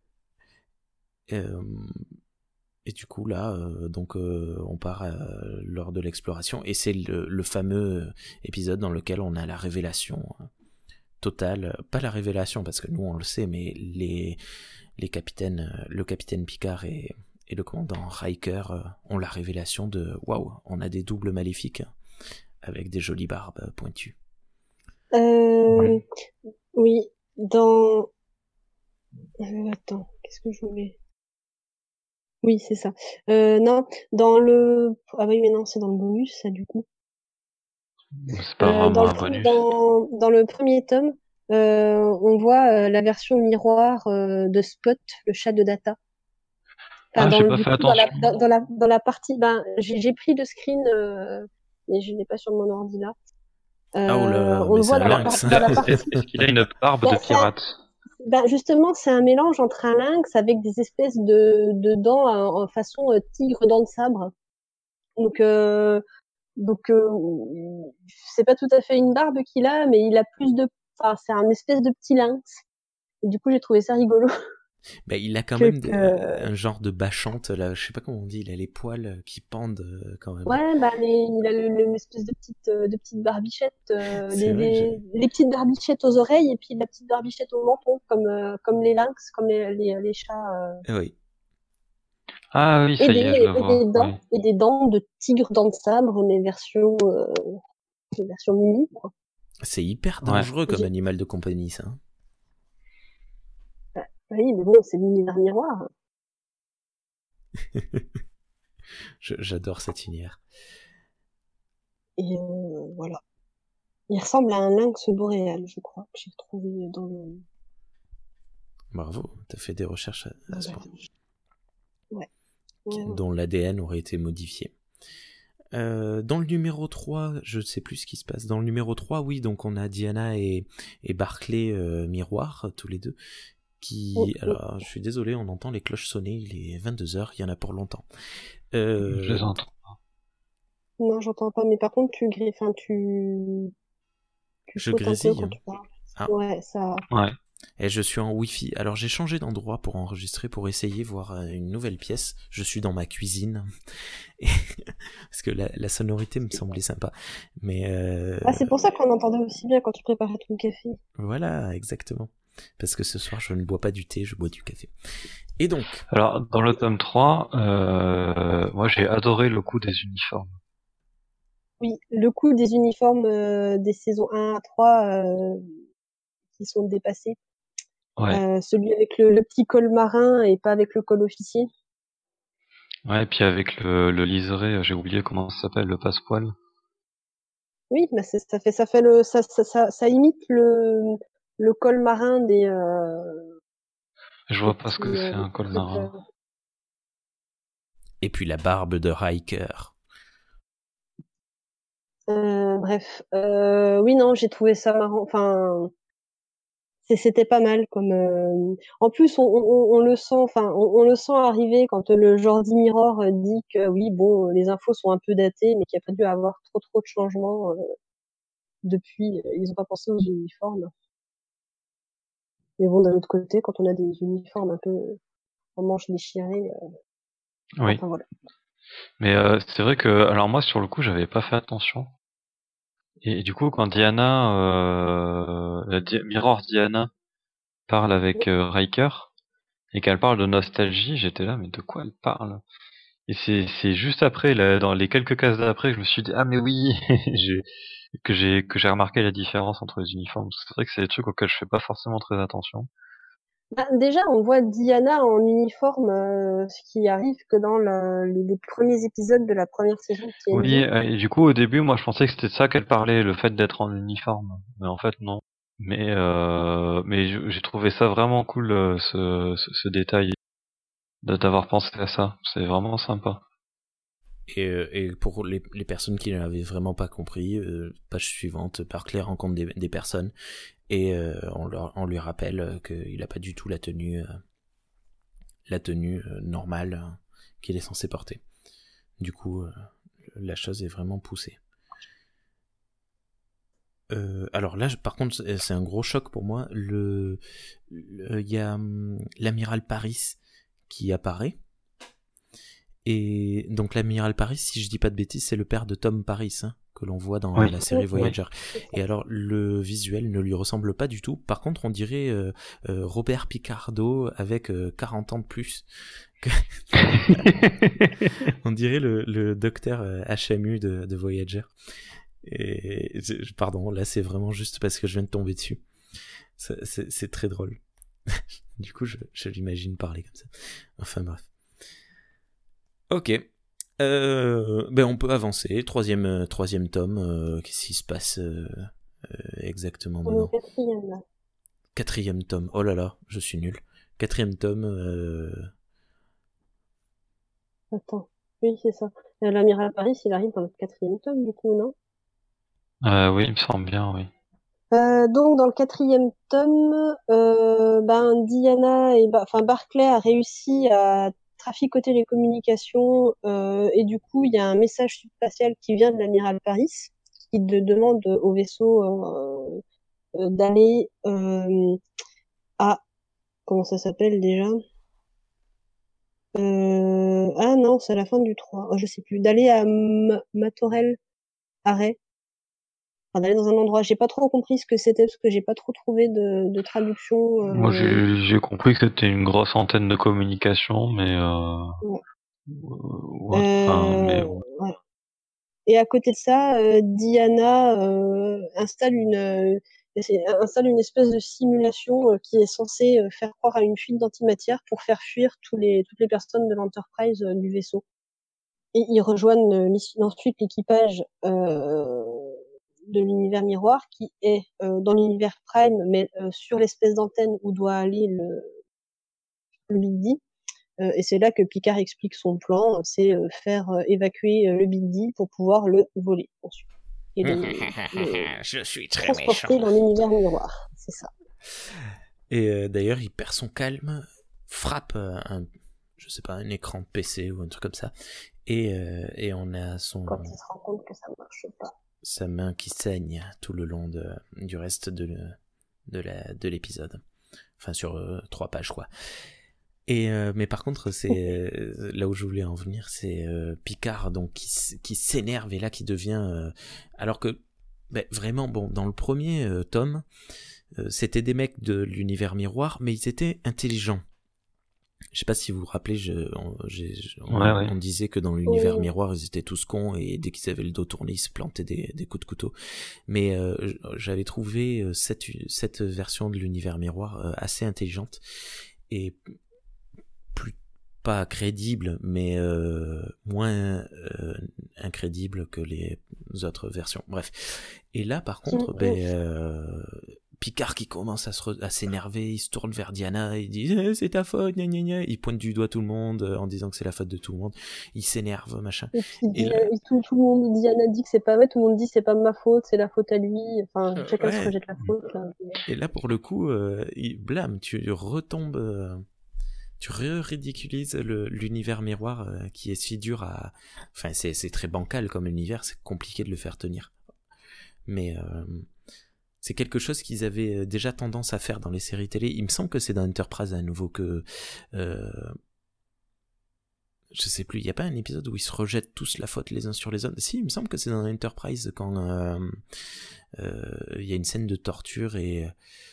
Euh, et du coup là, euh, donc euh, on part euh, lors de l'exploration et c'est le, le fameux épisode dans lequel on a la révélation euh, totale, pas la révélation parce que nous on le sait, mais les les capitaines, le capitaine Picard et, et le commandant Riker euh, ont la révélation de waouh, on a des doubles maléfiques avec des jolies barbes pointues. Euh, oui, dans euh, attends, qu'est-ce que je voulais Oui, c'est ça. Euh, non, dans le... Ah oui, mais non, c'est dans le bonus, ça, du coup. C'est pas Euh, vraiment dans, un le, bonus. dans, dans le premier tome, euh, on voit euh, la version miroir euh, de Spot, le chat de Data. Enfin, Ah, dans, j'ai le- pas du fait coup, dans la, attention. dans, dans la, dans la partie... Ben, j'ai j'ai pris le screen, euh, mais je l'ai pas sur mon ordi, là. Ah oh Euh, là, on mais le c'est voit un dans la, lynx. par- dans la partie... Est-ce qu'il a une barbe Ben, de c'est un- pirate? ben, justement, c'est un mélange entre un lynx avec des espèces de, de dents en, en façon euh, tigre dents de sabre. Donc, euh, donc euh, c'est pas tout à fait une barbe qu'il a, mais il a plus de... Enfin, c'est un espèce de petit lynx. Et du coup, j'ai trouvé ça rigolo. Bah, il a quand que, même des, que... un genre de bachante là, je sais pas comment on dit, il a les poils qui pendent euh, quand même. Ouais, bah, les, il a le, le- une espèce de petite, euh, de petite barbichette, euh, C'est les, vrai que les, les petites barbichettes aux oreilles et puis la petite barbichette au menton, comme, euh, comme les lynx, comme les, les, les chats. Euh, j'ai... Oui. Ah oui, et, ça des, y est, je le et vois. des dents, Oui. et des dents de tigre dents de sabre, mais version, euh, version mini, quoi. C'est hyper Ouais. dangereux comme J'ai- animal de compagnie, ça. Oui, mais bon, c'est l'univers miroir. Je- J'adore cette univers. Et euh, voilà. Il ressemble à un lynx boréal, je crois, que j'ai retrouvé dans le... Bravo, t'as fait des recherches à, à dans ce la- point, Ouais. qui- Ouais, ouais. dont l'A D N aurait été modifié. Euh, dans le numéro trois, je ne sais plus ce qui se passe. Dans le numéro trois, oui, donc on a Diana et, et Barclay euh, miroir, tous les deux, qui... Oh, oh. Alors, je suis désolé, on entend les cloches sonner, il est vingt-deux heures, il y en a pour longtemps. Je Euh, les entends. Non, j'entends pas, mais par contre, tu grilles, enfin, tu, tu je sautes un peu grésille. quand tu parles. Ah, Ouais, ça. Ouais. et je suis en Wi-Fi. Alors j'ai changé d'endroit pour enregistrer, pour essayer, voir euh, une nouvelle pièce. Je suis dans ma cuisine. Et- Parce que la, la sonorité me semblait sympa. Mais euh, Ah, c'est pour ça qu'on entendait aussi bien quand tu préparais ton café. voilà, exactement. Parce que ce soir, je ne bois pas du thé, je bois du café. Et donc, Alors, dans le tome trois, euh, moi j'ai adoré le coup des uniformes. Oui, le coût des uniformes euh, des saisons un à trois euh, qui sont dépassés. Ouais. Euh, celui avec le, le petit col marin et pas avec le col officier. Ouais, et puis avec le, le liseré, euh, j'ai oublié comment ça s'appelle, le passepoil. Oui, bah c'est- ça fait ça fait le ça ça ça, ça imite le le col marin des euh, Je des vois pas ce que petits, euh, c'est des un petits col trucs. euh. marin. et puis la barbe de Riker. Euh, bref, euh, oui non, j'ai trouvé ça marrant. Enfin, c'est- c'était pas mal comme. euh, En plus, on, on, on le sent, enfin, on, on le sent arriver quand le Jordi Mirror euh, dit que oui, bon, les infos sont un peu datées, mais qu'il n'y a pas dû avoir trop trop de changements euh, depuis. euh, Ils n'ont pas pensé aux uniformes. Mais bon, d'un autre côté, quand on a des uniformes un peu en manches déchirées, euh, Oui. enfin voilà. Mais euh, c'est vrai que, alors moi sur le coup, j'avais pas fait attention. Et, et du coup, quand Diana, euh, la Di- Mirror Diana parle avec euh, Riker et qu'elle parle de nostalgie, j'étais là, mais de quoi elle parle? Et c'est c'est juste après, là, dans les quelques cases d'après, que je me suis dit ah mais oui, j'ai que j'ai que j'ai remarqué la différence entre les uniformes. C'est vrai que c'est des trucs auxquels je fais pas forcément très attention. Bah, déjà, on voit Diana en uniforme, euh, ce qui arrive que dans le- les, les premiers épisodes de la première saison de Oui, T N G. euh, et du coup au début, moi je pensais que c'était de ça qu'elle parlait, le fait d'être en uniforme, mais en fait non. Mais euh, mais je- j'ai trouvé ça vraiment cool euh, ce, ce, ce détail de d'avoir pensé à ça. C'est vraiment sympa. Et, euh, et pour les, les personnes qui n'avaient vraiment pas compris, euh, page suivante, Barclay rencontre des, des personnes et euh, on, leur, on lui rappelle euh, qu'il n'a pas du tout la tenue, euh, la tenue euh, normale euh, qu'il est censé porter. Du coup, euh, la chose est vraiment poussée. Euh, alors là, je- par contre, c'est c'est un gros choc pour moi. Le, le- il y a hum, l'amiral Paris qui apparaît. Et donc l'amiral Paris, si je dis pas de bêtises, c'est le père de Tom Paris, hein, que l'on voit dans Oui. la série Oui, Voyager. c'est ça. Et alors le visuel ne lui ressemble pas du tout. Par contre, on dirait euh, euh, Robert Picardo avec euh, quarante ans de plus. que- on dirait le, le docteur euh, H M U de, de Voyager. Et je- pardon, là c'est vraiment juste parce que je viens de tomber dessus. Ça- C'est c'est très drôle. Du coup, je, je l'imagine parler comme ça. Enfin bref. Ok. Euh, ben on peut avancer. Troisième, euh, troisième tome. euh, Qu'est-ce qui se passe euh, euh, exactement On est au dedans? quatrième là. Quatrième tome. Oh là là, je suis nul. Quatrième tome. Euh... Attends. Oui, c'est ça. Euh, L'amiral Paris, il arrive dans le quatrième tome, du coup, non? Euh, oui, il me semble bien, oui. Euh, donc, dans le quatrième tome, euh, ben, Diana et, Ba- enfin, Barclay a réussi à traficoter les communications, euh, et du coup, il y a un message subspatial qui vient de l'amiral Paris, qui de- demande au vaisseau, euh, euh, d'aller, euh, à, comment ça s'appelle déjà? Euh, ah non, c'est à la fin du trois. Oh, je sais plus. D'aller à M- Matorel Arrêt. Enfin, d'aller dans un endroit. J'ai pas trop compris ce que c'était parce que j'ai pas trop trouvé de, de traduction. Moi Euh, j'ai j'ai compris que c'était une grosse antenne de communication, mais euh, ouais. ouais, enfin, mais Euh, bon. ouais. Et à côté de ça, euh, Diana euh, installe une euh, c'est- installe une espèce de simulation euh, qui est censée euh, faire croire à une fuite d'antimatière pour faire fuir tous les, toutes les personnes de l'Enterprise euh, du vaisseau. Et ils rejoignent euh, l'is- ensuite l'équipage euh, de l'univers miroir qui est euh, dans l'univers Prime, mais euh, sur l'espèce d'antenne où doit aller le, le Big D. Euh, et c'est là que Picard explique son plan, c'est euh, faire euh, évacuer euh, le Big D pour pouvoir le voler ensuite. Et le, le Je suis très transporter méchant. dans l'univers miroir, c'est ça. Et euh, d'ailleurs, il perd son calme, frappe euh, un, je sais pas, un écran de P C ou un truc comme ça, et, euh, et on a son Quand il se rend compte que ça marche pas. sa main qui saigne tout le long de, du reste de, le, de, la, de l'épisode. Enfin, sur euh, trois pages, quoi. Et euh, mais par contre, c'est euh, là où je voulais en venir, c'est euh, Picard donc qui, s- qui s'énerve et là qui devient, euh, alors que ben, vraiment bon dans le premier euh, tome, euh, c'était des mecs de l'univers miroir, mais ils étaient intelligents. Je sais pas si vous vous rappelez, je, on, j'ai- on, Ouais, ouais. on disait que dans l'univers Oui. miroir, ils étaient tous cons et dès qu'ils avaient le dos tourné, ils se plantaient des, des coups de couteau. Mais euh, j'avais trouvé euh, cette, cette version de l'univers miroir euh, assez intelligente et plus pas crédible, mais euh, moins euh, incrédible que les autres versions. Bref. Et là, par contre, ben, euh, Picard qui commence à, se re- à s'énerver, il se tourne vers Diana, il dit eh, c'est ta faute, gna gna gna. Il pointe du doigt tout le monde euh, en disant que c'est la faute de tout le monde. Il s'énerve, machin. Et puis Et là, Dia- tout, tout le monde, Diana dit que c'est pas vrai, tout le monde dit c'est pas ma faute, c'est la faute à lui. Enfin, euh, chacun se ouais. rejette la faute. Là. Et là, pour le coup, euh, il blâme, tu retombes. Euh, tu ridiculises le, l'univers miroir euh, qui est si dur à... Enfin, c'est, c'est très bancal comme univers, c'est compliqué de le faire tenir. Mais euh, c'est quelque chose qu'ils avaient déjà tendance à faire dans les séries télé. Il me semble que c'est dans Enterprise à nouveau que... Euh, je sais plus, il n'y a pas un épisode où ils se rejettent tous la faute les uns sur les autres. Si, il me semble que c'est dans Enterprise quand euh, euh, il y a une scène de torture et...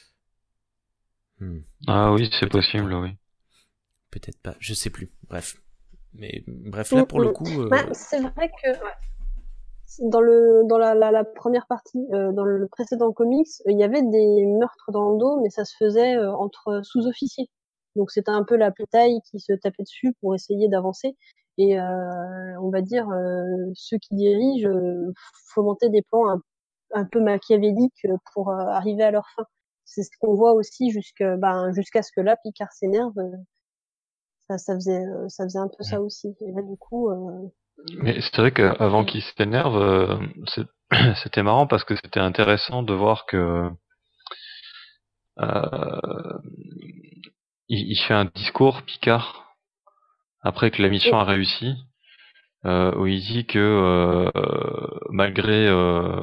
Hmm, Ah oui, c'est peut-être possible, pas. oui. Peut-être pas, je sais plus. Bref. Mais bref, là pour le coup... Euh... Bah, c'est vrai que ouais. dans, le, dans la, la, la première partie, euh, dans le précédent comics, il y avait des meurtres dans le dos, mais ça se faisait euh, entre sous-officiers. Donc c'était un peu la bataille qui se tapait dessus pour essayer d'avancer. Et euh, on va dire, euh, ceux qui dirigent euh, fomentaient des plans un, un peu machiavéliques pour euh, arriver à leur fin. C'est ce qu'on voit aussi jusqu'à ben, jusqu'à ce que là, Picard s'énerve. Ça, ça faisait, ça faisait un peu ça aussi. Et là, du coup, euh, Mais c'est vrai qu'avant qu'il s'énerve, euh, c'est- c'était marrant parce que c'était intéressant de voir que euh, il, il fait un discours, Picard, après que la mission a réussi, euh, où il dit que euh, malgré euh,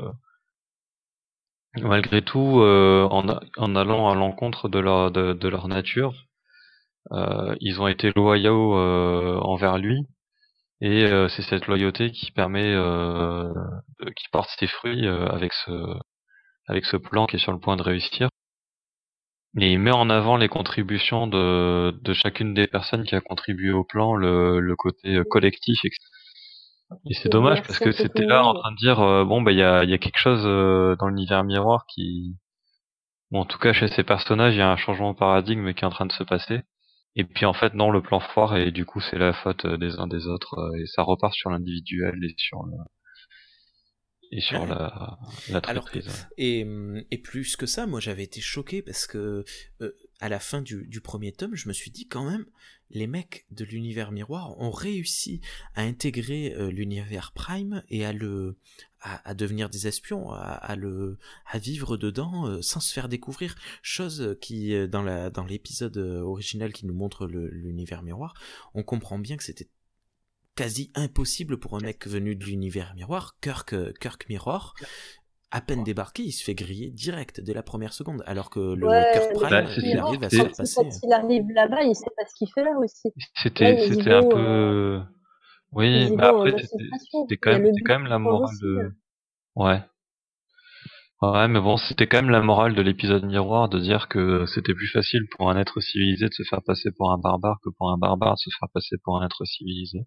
malgré tout, euh, en, a- en allant à l'encontre de leur de, de leur nature, euh, ils ont été loyaux euh, envers lui, et euh, c'est cette loyauté qui permet euh, de- qui porte ses fruits euh, avec ce avec ce plan qui est sur le point de réussir. Et il met en avant les contributions de, de chacune des personnes qui a contribué au plan, le, le côté collectif. et Et c'est dommage parce merci que un peu tout c'était le là en monde. train de dire euh, bon bah il y a, il y a quelque chose euh, dans l'univers miroir qui, ou en tout cas chez ces personnages, il y a un changement de paradigme qui est en train de se passer. Et puis en fait non, le plan foire et du coup c'est la faute des uns des autres euh, et ça repart sur l'individuel et sur le, et sur Ouais. la, la Alors que traîtrise. Ouais. et, et plus que ça, moi j'avais été choqué parce que euh, à la fin du, du premier tome, je me suis dit quand même, les mecs de l'univers miroir ont réussi à intégrer euh, l'univers Prime et à le à, à devenir des espions, à, à le à vivre dedans euh, sans se faire découvrir. Chose qui euh, dans la dans l'épisode euh, original qui nous montre le, l'univers miroir, on comprend bien que c'était quasi impossible pour un mec venu de l'univers miroir, Kirk, Kirk Mirror, à peine débarqué, il se fait griller direct dès la première seconde, alors que le Ouais, Kirk mais Prime, Bah, c'est- il Miro, arrive à se c'est- faire quand, il- passer. quand il arrive là-bas, il sait pas ce qu'il fait là aussi. Là, c'était ils y c'était un vont, euh, peu ils oui, y mais vont en après c'était infiltration. c'était Il quand y a même le c'est but quand même la qui change morale aussi. de Hein. ouais. Ouais, mais bon, c'était quand même la morale de l'épisode miroir de dire que c'était plus facile pour un être civilisé de se faire passer pour un barbare que pour un barbare de se faire passer pour un être civilisé.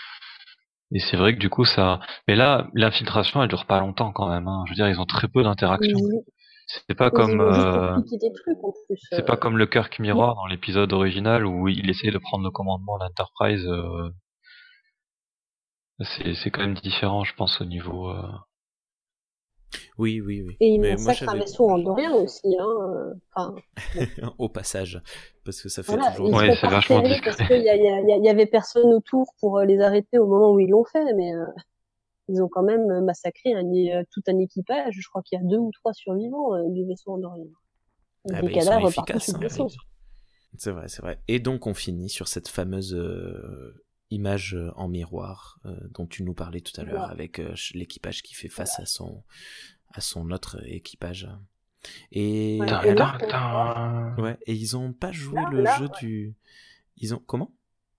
Et c'est vrai que du coup ça... Mais là, l'infiltration, elle dure pas longtemps quand même. Hein. Je veux dire, ils ont très peu d'interactions. Ils, C'est pas ils y comme... vont juste pour Euh... piquer des trucs en plus. C'est Euh. pas comme le Kirk Miroir dans l'épisode original où il essaye de prendre le commandement de l'Enterprise. Euh... C'est c'est quand même différent, je pense, au niveau... Euh... Oui, oui, oui. Et il Mais moi, massacre un j'avais vaisseau andorien aussi. Hein. euh, Enfin, au passage, parce que ça fait voilà, toujours ils du Ouais, sont bien. c'est pas vachement repérés parce discret. qu'il y, a- il y, a- il y avait personne autour pour euh, les arrêter au moment où ils l'ont fait, mais euh, ils ont quand même euh, massacré un, é- tout un équipage. Je crois qu'il y a deux ou trois survivants euh, du vaisseau andorien. Ah Des bah, ils sont cadavres partout efficaces, sur le hein. vaisseau. C'est vrai, c'est vrai. Et donc on finit sur cette fameuse euh, image euh, en miroir euh, dont tu nous parlais tout à l'heure, Voilà. avec euh, l'équipage qui fait face à son à son autre équipage. Et, Ouais. Tin, Et et là, tin, on voit, tin. ouais, et ils ont pas joué là, le là, jeu du. Ils ont comment?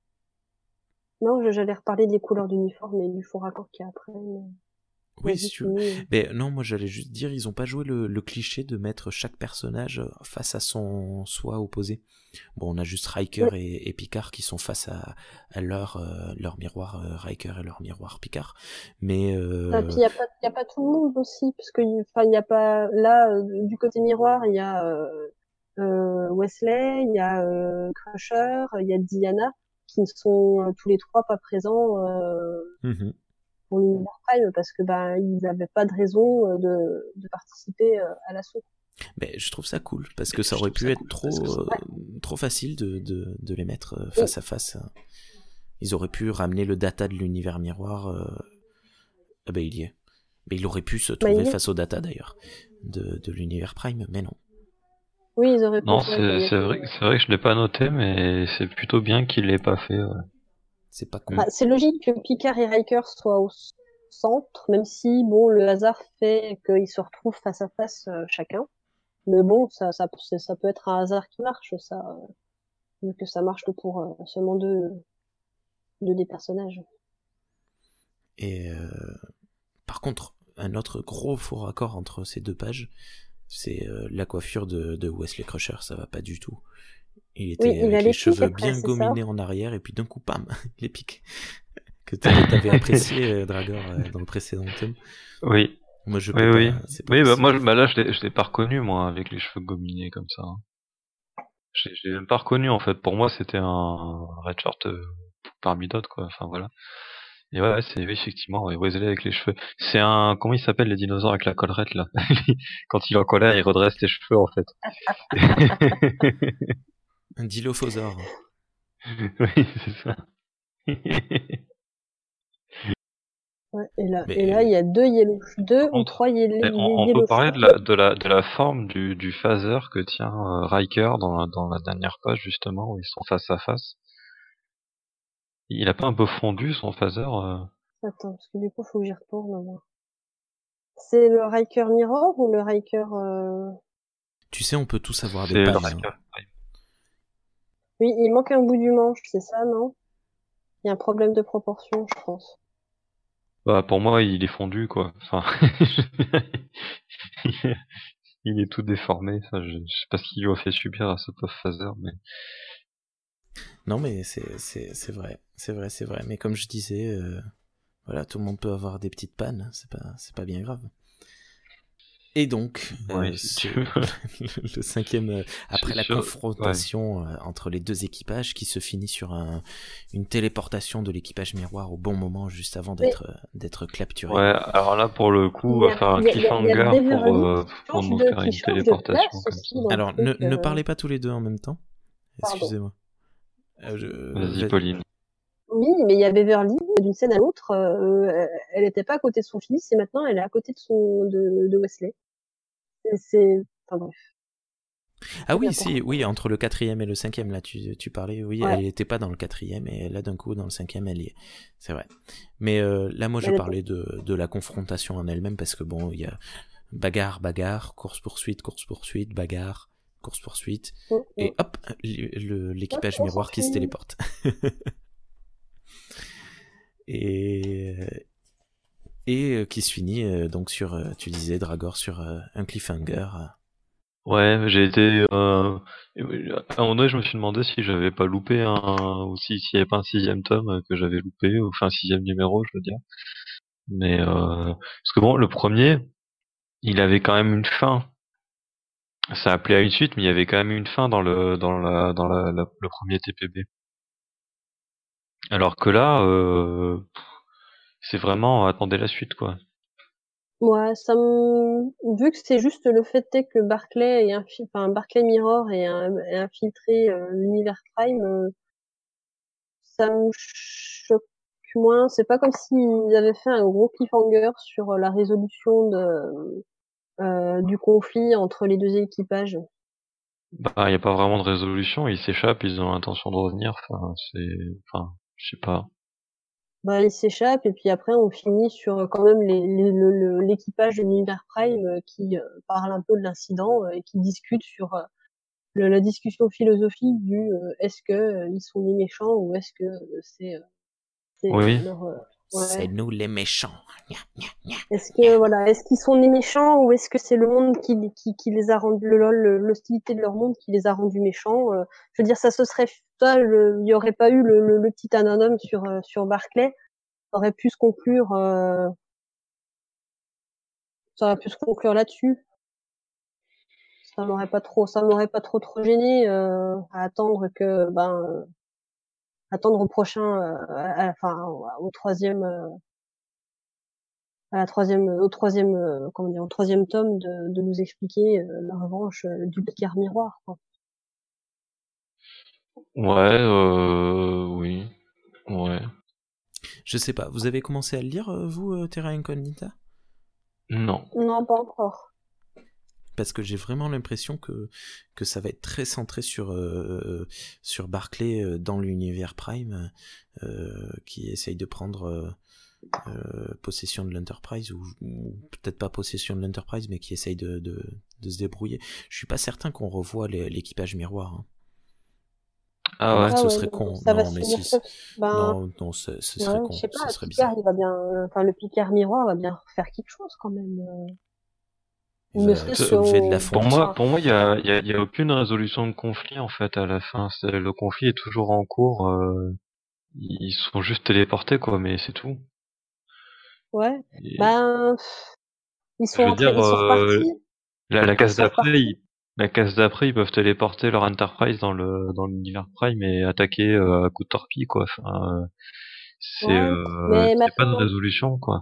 non, je- j'allais reparler des couleurs d'uniforme et du faux raccord qu'il y a après. Mais... Oui, si Vas-y, tu veux. finis. Mais non, moi j'allais juste dire, ils ont pas joué le, le cliché de mettre chaque personnage face à son soi opposé. Bon, on a juste Riker Ouais. et, et Picard qui sont face à, à leur, euh, leur miroir euh, Riker et leur miroir Picard. Mais Et euh, puis il y a pas, il y a pas tout le monde aussi, parce que, enfin, il y a pas là euh, du côté miroir, il y a euh, euh, Wesley, il y a euh, Crusher, il y a Diana, qui ne sont euh, tous les trois pas présents euh, mhm. pour l'univers Prime, parce que ben ils n'avaient pas de raison euh, de, de participer euh, à l'assaut. Mais je trouve ça cool parce que ça aurait pu être trop, euh, trop facile de, de, de les mettre euh, Et, face à face. Ils auraient pu ramener le data de l'univers miroir. Euh... Ah ben il y est. Mais il aurait pu se bah, trouver il- face au data d'ailleurs de, de l'univers Prime, mais non. oui, ils auraient pu, Non, c'est vrai qu'il c'est y a c'est que- vrai, c'est vrai que je l'ai pas noté, mais c'est plutôt bien qu'il l'ait pas fait. Ouais. C'est pas con. Mm. bah, c'est logique que Picard et Riker soient au centre, même si bon le hasard fait qu'ils se retrouvent face à face euh, chacun. Mais bon, ça, ça, c'est- ça peut être un hasard qui marche, ça, euh, vu que ça marche que pour euh, seulement deux, deux des personnages. Et euh, par contre, un autre gros faux raccord entre ces deux pages, c'est euh, la coiffure de, de Wesley Crusher, ça va pas du tout. Il Oui, était il a avec les les pics cheveux après, bien c'est ça? gominés en arrière et puis d'un coup, pam, les pics. Que t'a- t'avais apprécié, euh, Dragor, euh, dans le précédent tome. Oui, Moi, je oui, peux oui. pas, c'est pas Oui, bah moi, possible. je- bah là, je l'ai, je l'ai pas reconnu moi avec les cheveux gominés comme ça. Je l'ai je l'ai même pas reconnu en fait. Pour moi, c'était un red short euh, parmi d'autres quoi. Enfin voilà. Et ouais, ouais, c'est oui, effectivement ouais, Wesley avec les cheveux. C'est un comment il s'appelle les dinosaures avec la collerette là. Quand il est en colère, il redresse les cheveux en fait. Un dilophosaure. Oui, c'est ça. Ouais, et là, et là, il Mais y a deux yellow, deux Par ou contre, trois yellow, et on, on peut yellow parler shirts. de la, de la, de la forme du, du phaser que tient euh, Riker dans la, dans la dernière page justement où ils sont face à face. Il a pas un peu fondu son phaser euh Attends, parce que du coup, faut que j'y retourne, moi. C'est le Riker Mirror ou le Riker, euh... tu sais, on peut tous avoir des C'est le pannes. Riker. Oui, il manque un bout du manche, c'est ça, non? Il y a un problème de proportion, je pense. Bah pour moi il est fondu quoi. Enfin, il est tout déformé. Ça, je, je sais pas ce qu'il lui a fait subir à ce pauvre phaser, mais Non, mais c'est, c'est, c'est vrai, c'est vrai, c'est vrai. Mais comme je disais, euh, voilà, tout le monde peut avoir des petites pannes, c'est pas, c'est pas bien grave. Et donc, ouais, euh, si ce, tu veux. le, le cinquième, euh, après C'est la sûr. Ouais. confrontation euh, entre les deux équipages, qui se finit sur un, une téléportation de l'équipage miroir au bon moment, juste avant Mais d'être, euh, d'être clapturé. Ouais, alors là pour le coup, on il y va a, faire un il y a, il y a, il y a cliffhanger pour Beverly euh, qui pour change nous de, faire qui une change de téléportation place comme aussi ça. dans le Alors, ne, truc. ne Euh... parlez pas tous les deux en même temps. Pardon. Excusez-moi. Euh, je... Vas-y vas-y. Pauline. Oui, mais il y a Beverly, d'une scène à l'autre, euh, elle n'était pas à côté de son fils et maintenant elle est à côté de son de, de Wesley. Et c'est, enfin bref, Ah c'est oui, n'importe si, quoi. oui, entre le quatrième et le cinquième, là, tu, tu parlais, oui, Ouais, elle n'était pas dans le quatrième, et là, d'un coup, dans le cinquième, elle y est. C'est vrai. Mais euh, là, moi, je elle était. parlais de, de la confrontation en elle-même, parce que bon, il y a bagarre, bagarre, course-poursuite, course-poursuite, bagarre, course-poursuite, Mm, mm. et hop, le- le- Ouais, l'équipage on miroir qui se s'enfuit. téléporte. et, et euh, qui se finit, euh, donc, sur, euh, tu disais, Dragor, sur euh, un cliffhanger. euh. Ouais, j'ai été euh, à un moment donné, je me suis demandé si j'avais pas loupé un ou si s'il y avait pas un sixième tome euh, que j'avais loupé, ou enfin un sixième numéro, je veux dire. Mais euh, parce que bon, le premier, il avait quand même une fin. Ça appelait à une suite, mais il y avait quand même une fin dans le dans la dans la, la- le premier T P B. Alors que là, euh, c'est vraiment attendez la suite quoi. Ouais, ça me... vu que c'est juste le fait est que Barclay et infi... enfin, Barclay Mirror ait, un... ait infiltré euh, l'univers Prime, euh, ça me choque moins. C'est pas comme s'ils avaient fait un gros cliffhanger sur euh, la résolution de, euh, du conflit entre les deux équipages. Bah, il n'y a pas vraiment de résolution, ils s'échappent, ils ont l'intention de revenir, enfin, c'est, enfin, je sais pas. Bah, ils s'échappent et puis après on finit sur euh, quand même les, les, le- le- l'équipage de l'univers Prime euh, qui euh, parle un peu de l'incident euh, et qui discute sur euh, le- la discussion philosophique du euh, est-ce que euh, ils sont les méchants ou est-ce que euh, c'est euh, c'est euh, Oui. leur euh, C'est ouais. nous les méchants. Gna, gna, gna, Est-ce gna. que voilà, est-ce qu'ils sont les méchants ou est-ce que c'est le monde qui, qui, qui les a rendus, le le- l'hostilité de leur monde qui les a rendus méchants euh, Je veux dire, ça se serait, ça, le- il y aurait pas eu le, le, le petit addendum sur euh, sur Barclay, ça aurait pu se conclure, euh, ça aurait pu se conclure là-dessus. Ça m'aurait pas trop, ça m'aurait pas trop trop gêné euh, à attendre que ben euh, attendre au prochain, euh, à- à- enfin au troisième, euh, à la troisième, au troisième, euh, comment dire, au troisième tome de, de nous expliquer euh, la revanche euh, du Picard miroir, quoi. Ouais, euh, oui. Ouais. Je sais pas, vous avez commencé à le lire, euh, vous, euh, Terra Incognita? Non. Non, pas encore. Parce que j'ai vraiment l'impression que, que ça va être très centré sur, euh, sur Barclay euh, dans l'univers Prime, euh, qui essaye de prendre euh, euh, possession de l'Enterprise, ou, ou peut-être pas possession de l'Enterprise, mais qui essaye de, de, de se débrouiller. Je suis pas certain qu'on revoie les- l'équipage miroir. Hein. Ah ouais. Remarque, Ah ce ouais, serait donc con. ça va Non, se mais finir si. comme, ben, Non, non, ce, ce serait ouais, je con. sais pas, Ce serait Picard, bizarre. il va bien, euh, enfin, le Picard miroir va bien faire quelque chose quand même. euh. Il Ou ne va serait-ce C'est- soulever de la qu'au, Pour fonte. moi, enfin, pour moi, il y a, il y a, il y a aucune résolution de conflit en fait à la fin. C'est, le conflit est toujours en cours. euh, ils sont juste téléportés quoi, mais c'est tout. ouais, Et, ben, pff, ils sont je veux entrés, dire, ils sont euh, repartis, la, la ils case sont d'après, repartis. ils, la case d'après, ils peuvent téléporter leur Enterprise dans le dans l'univers Prime et attaquer euh, à coup de torpille quoi. Enfin, euh, c'est Ouais, euh, mais c'est pas de maintenant, résolution quoi.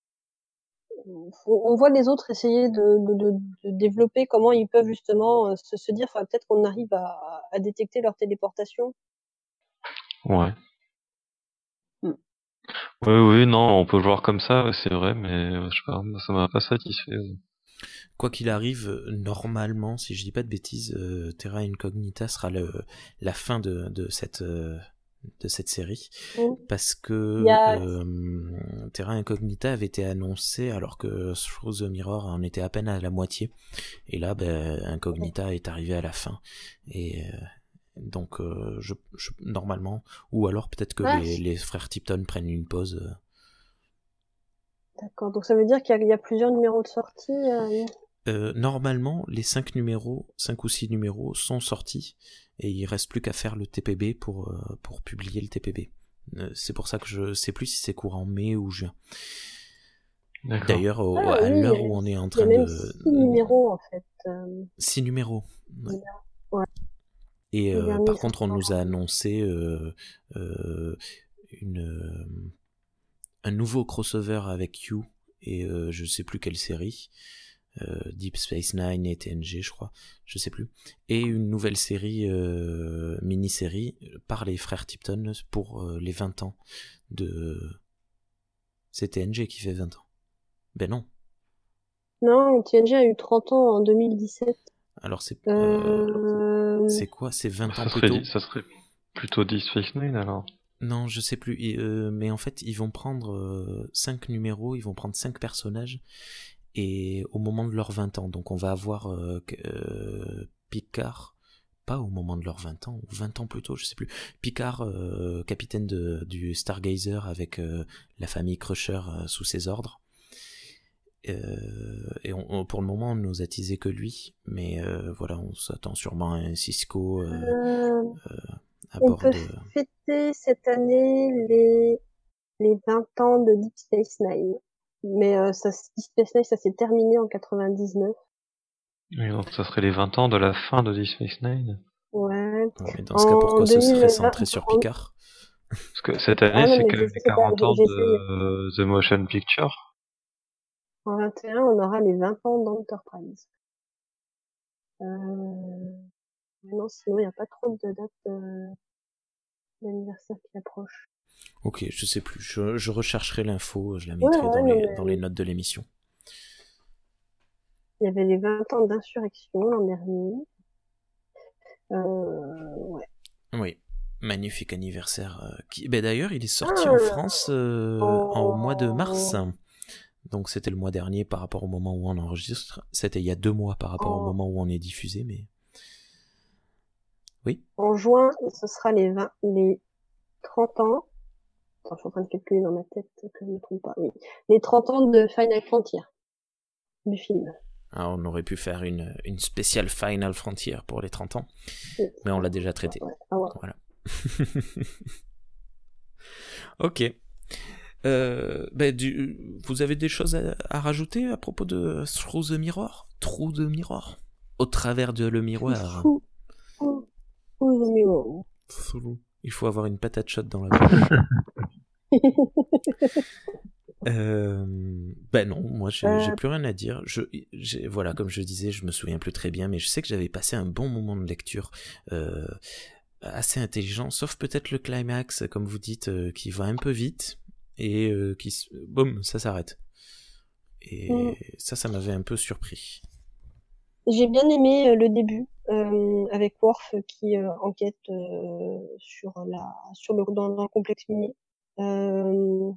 on voit les autres essayer de, de, de, de développer comment ils peuvent justement euh, se, se dire, enfin, peut-être qu'on arrive à, à détecter leur téléportation. Ouais. Hmm. Oui, oui, non, on peut le voir comme ça, ouais, c'est vrai, mais euh, je sais pas, moi, ça m'a pas satisfait. Ouais. Quoi qu'il arrive, euh, normalement, si je dis pas de bêtises, euh, Terra Incognita sera le, la fin de, de cette euh, de cette série, Hmm. parce Il y que a, euh, Terra Incognita avait été annoncé alors que Through the Mirror en était à peine à la moitié, et là, ben, Incognita est arrivé à la fin, et euh, donc euh, je, je, normalement, ou alors peut-être que ah, les, les frères Tipton prennent une pause. euh, d'accord. Donc ça veut dire qu'il y a, il y a plusieurs numéros de sortie. euh, Euh, normalement, les cinq numéros, cinq ou six numéros sont sortis et il reste plus qu'à faire le T P B pour, euh, pour publier le T P B. Euh, c'est pour ça que je sais plus si c'est courant mai ou juin. D'accord. D'ailleurs, au- Ah à oui, il y l'heure a, où on est en il y a train même de... six numéros en fait. Euh, six numéros. Ouais. ouais, Et le euh, dernier par sort contre, on en nous a janvier. annoncé euh, euh, une, euh, un nouveau crossover avec Q et euh, je sais plus quelle série. Euh, Deep Space Nine et T N G, je crois, je sais plus, et une nouvelle série, euh, mini-série par les frères Tipton pour euh, les vingt ans de... C'est T N G qui fait vingt ans. Ben non. Non, T N G a eu trente ans en deux mille dix-sept. Alors c'est euh, Euh, c'est quoi? C'est vingt ans Ça plus serait, tôt? ça serait plutôt Deep Space Nine alors. Non, je sais plus. Et, euh, mais en fait, ils vont prendre euh, cinq numéros, ils vont prendre cinq personnages, et au moment de leurs vingt ans, donc on va avoir euh, euh, Picard, pas au moment de leurs vingt ans, ou vingt ans plus tôt, je sais plus. Picard, euh, capitaine de, du Stargazer avec euh, la famille Crusher euh, sous ses ordres. Euh, et on, on, pour le moment, on nous a teasé que lui, mais euh, voilà, on s'attend sûrement à un Cisco euh, euh, euh, à on bord peut de... fêter cette année les, les vingt ans de Deep Space Nine. Mais euh, ça, Deep Space Nine, ça s'est terminé en quatre-vingt-dix-neuf. Et donc ça serait les vingt ans de la fin de Deep Space Nine. Ouais. Ouais, mais dans ce cas, En pourquoi ce serait deux mille vingt, centré sur en, Picard? Parce que cette année, ah non, c'est mais quand même j'essaie les quarante ans j'essaie de The Motion Picture. En vingt et un, on aura les vingt ans d'Enterprise. Euh... Non, sinon, il n'y a pas trop de dates euh, d'anniversaire qui approchent. Ok, je sais plus. Je, je rechercherai l'info, je la Ouais, mettrai ouais, dans, non, les, mais dans les notes de l'émission. il y avait les vingt ans d'insurrection l'an dernier. Euh... Ouais. Oui, magnifique anniversaire. euh, qui... ben, d'ailleurs, il est sorti Ah, en France euh, en mois de mars. en... Donc c'était le mois dernier par rapport au moment où on enregistre. C'était il y a deux mois par rapport au en... moment où on est diffusé, mais... Oui. en juin, ce sera les vingt, les trente ans. Attends, je suis en train de calculer dans ma tête que je ne me trompe pas. Oui. Les trente ans de Final Frontier, du film. Ah, on aurait pu faire une, une spéciale Final Frontier pour les trente ans, Oui. mais on l'a déjà traité. Ouais. Ah ouais. Voilà. Ok. Euh, ben, du, vous avez des choses à, à rajouter à propos de Through the Mirror? Through the Mirror? Au travers de le miroir. Through, through, through the mirror. Through. Il faut avoir une patate chaude dans la bouche. Euh, ben non, moi j'ai, Euh, j'ai plus rien à dire. Je, j'ai, voilà, comme je disais, je me souviens plus très bien, mais je sais que j'avais passé un bon moment de lecture euh, assez intelligent, sauf peut-être le climax, comme vous dites, euh, qui va un peu vite et euh, qui, s- boum, ça s'arrête. Et mm, ça, ça m'avait un peu surpris. J'ai bien aimé euh, le début euh, avec Worf qui euh, enquête euh, sur la sur le dans, dans le complexe minier. Euh,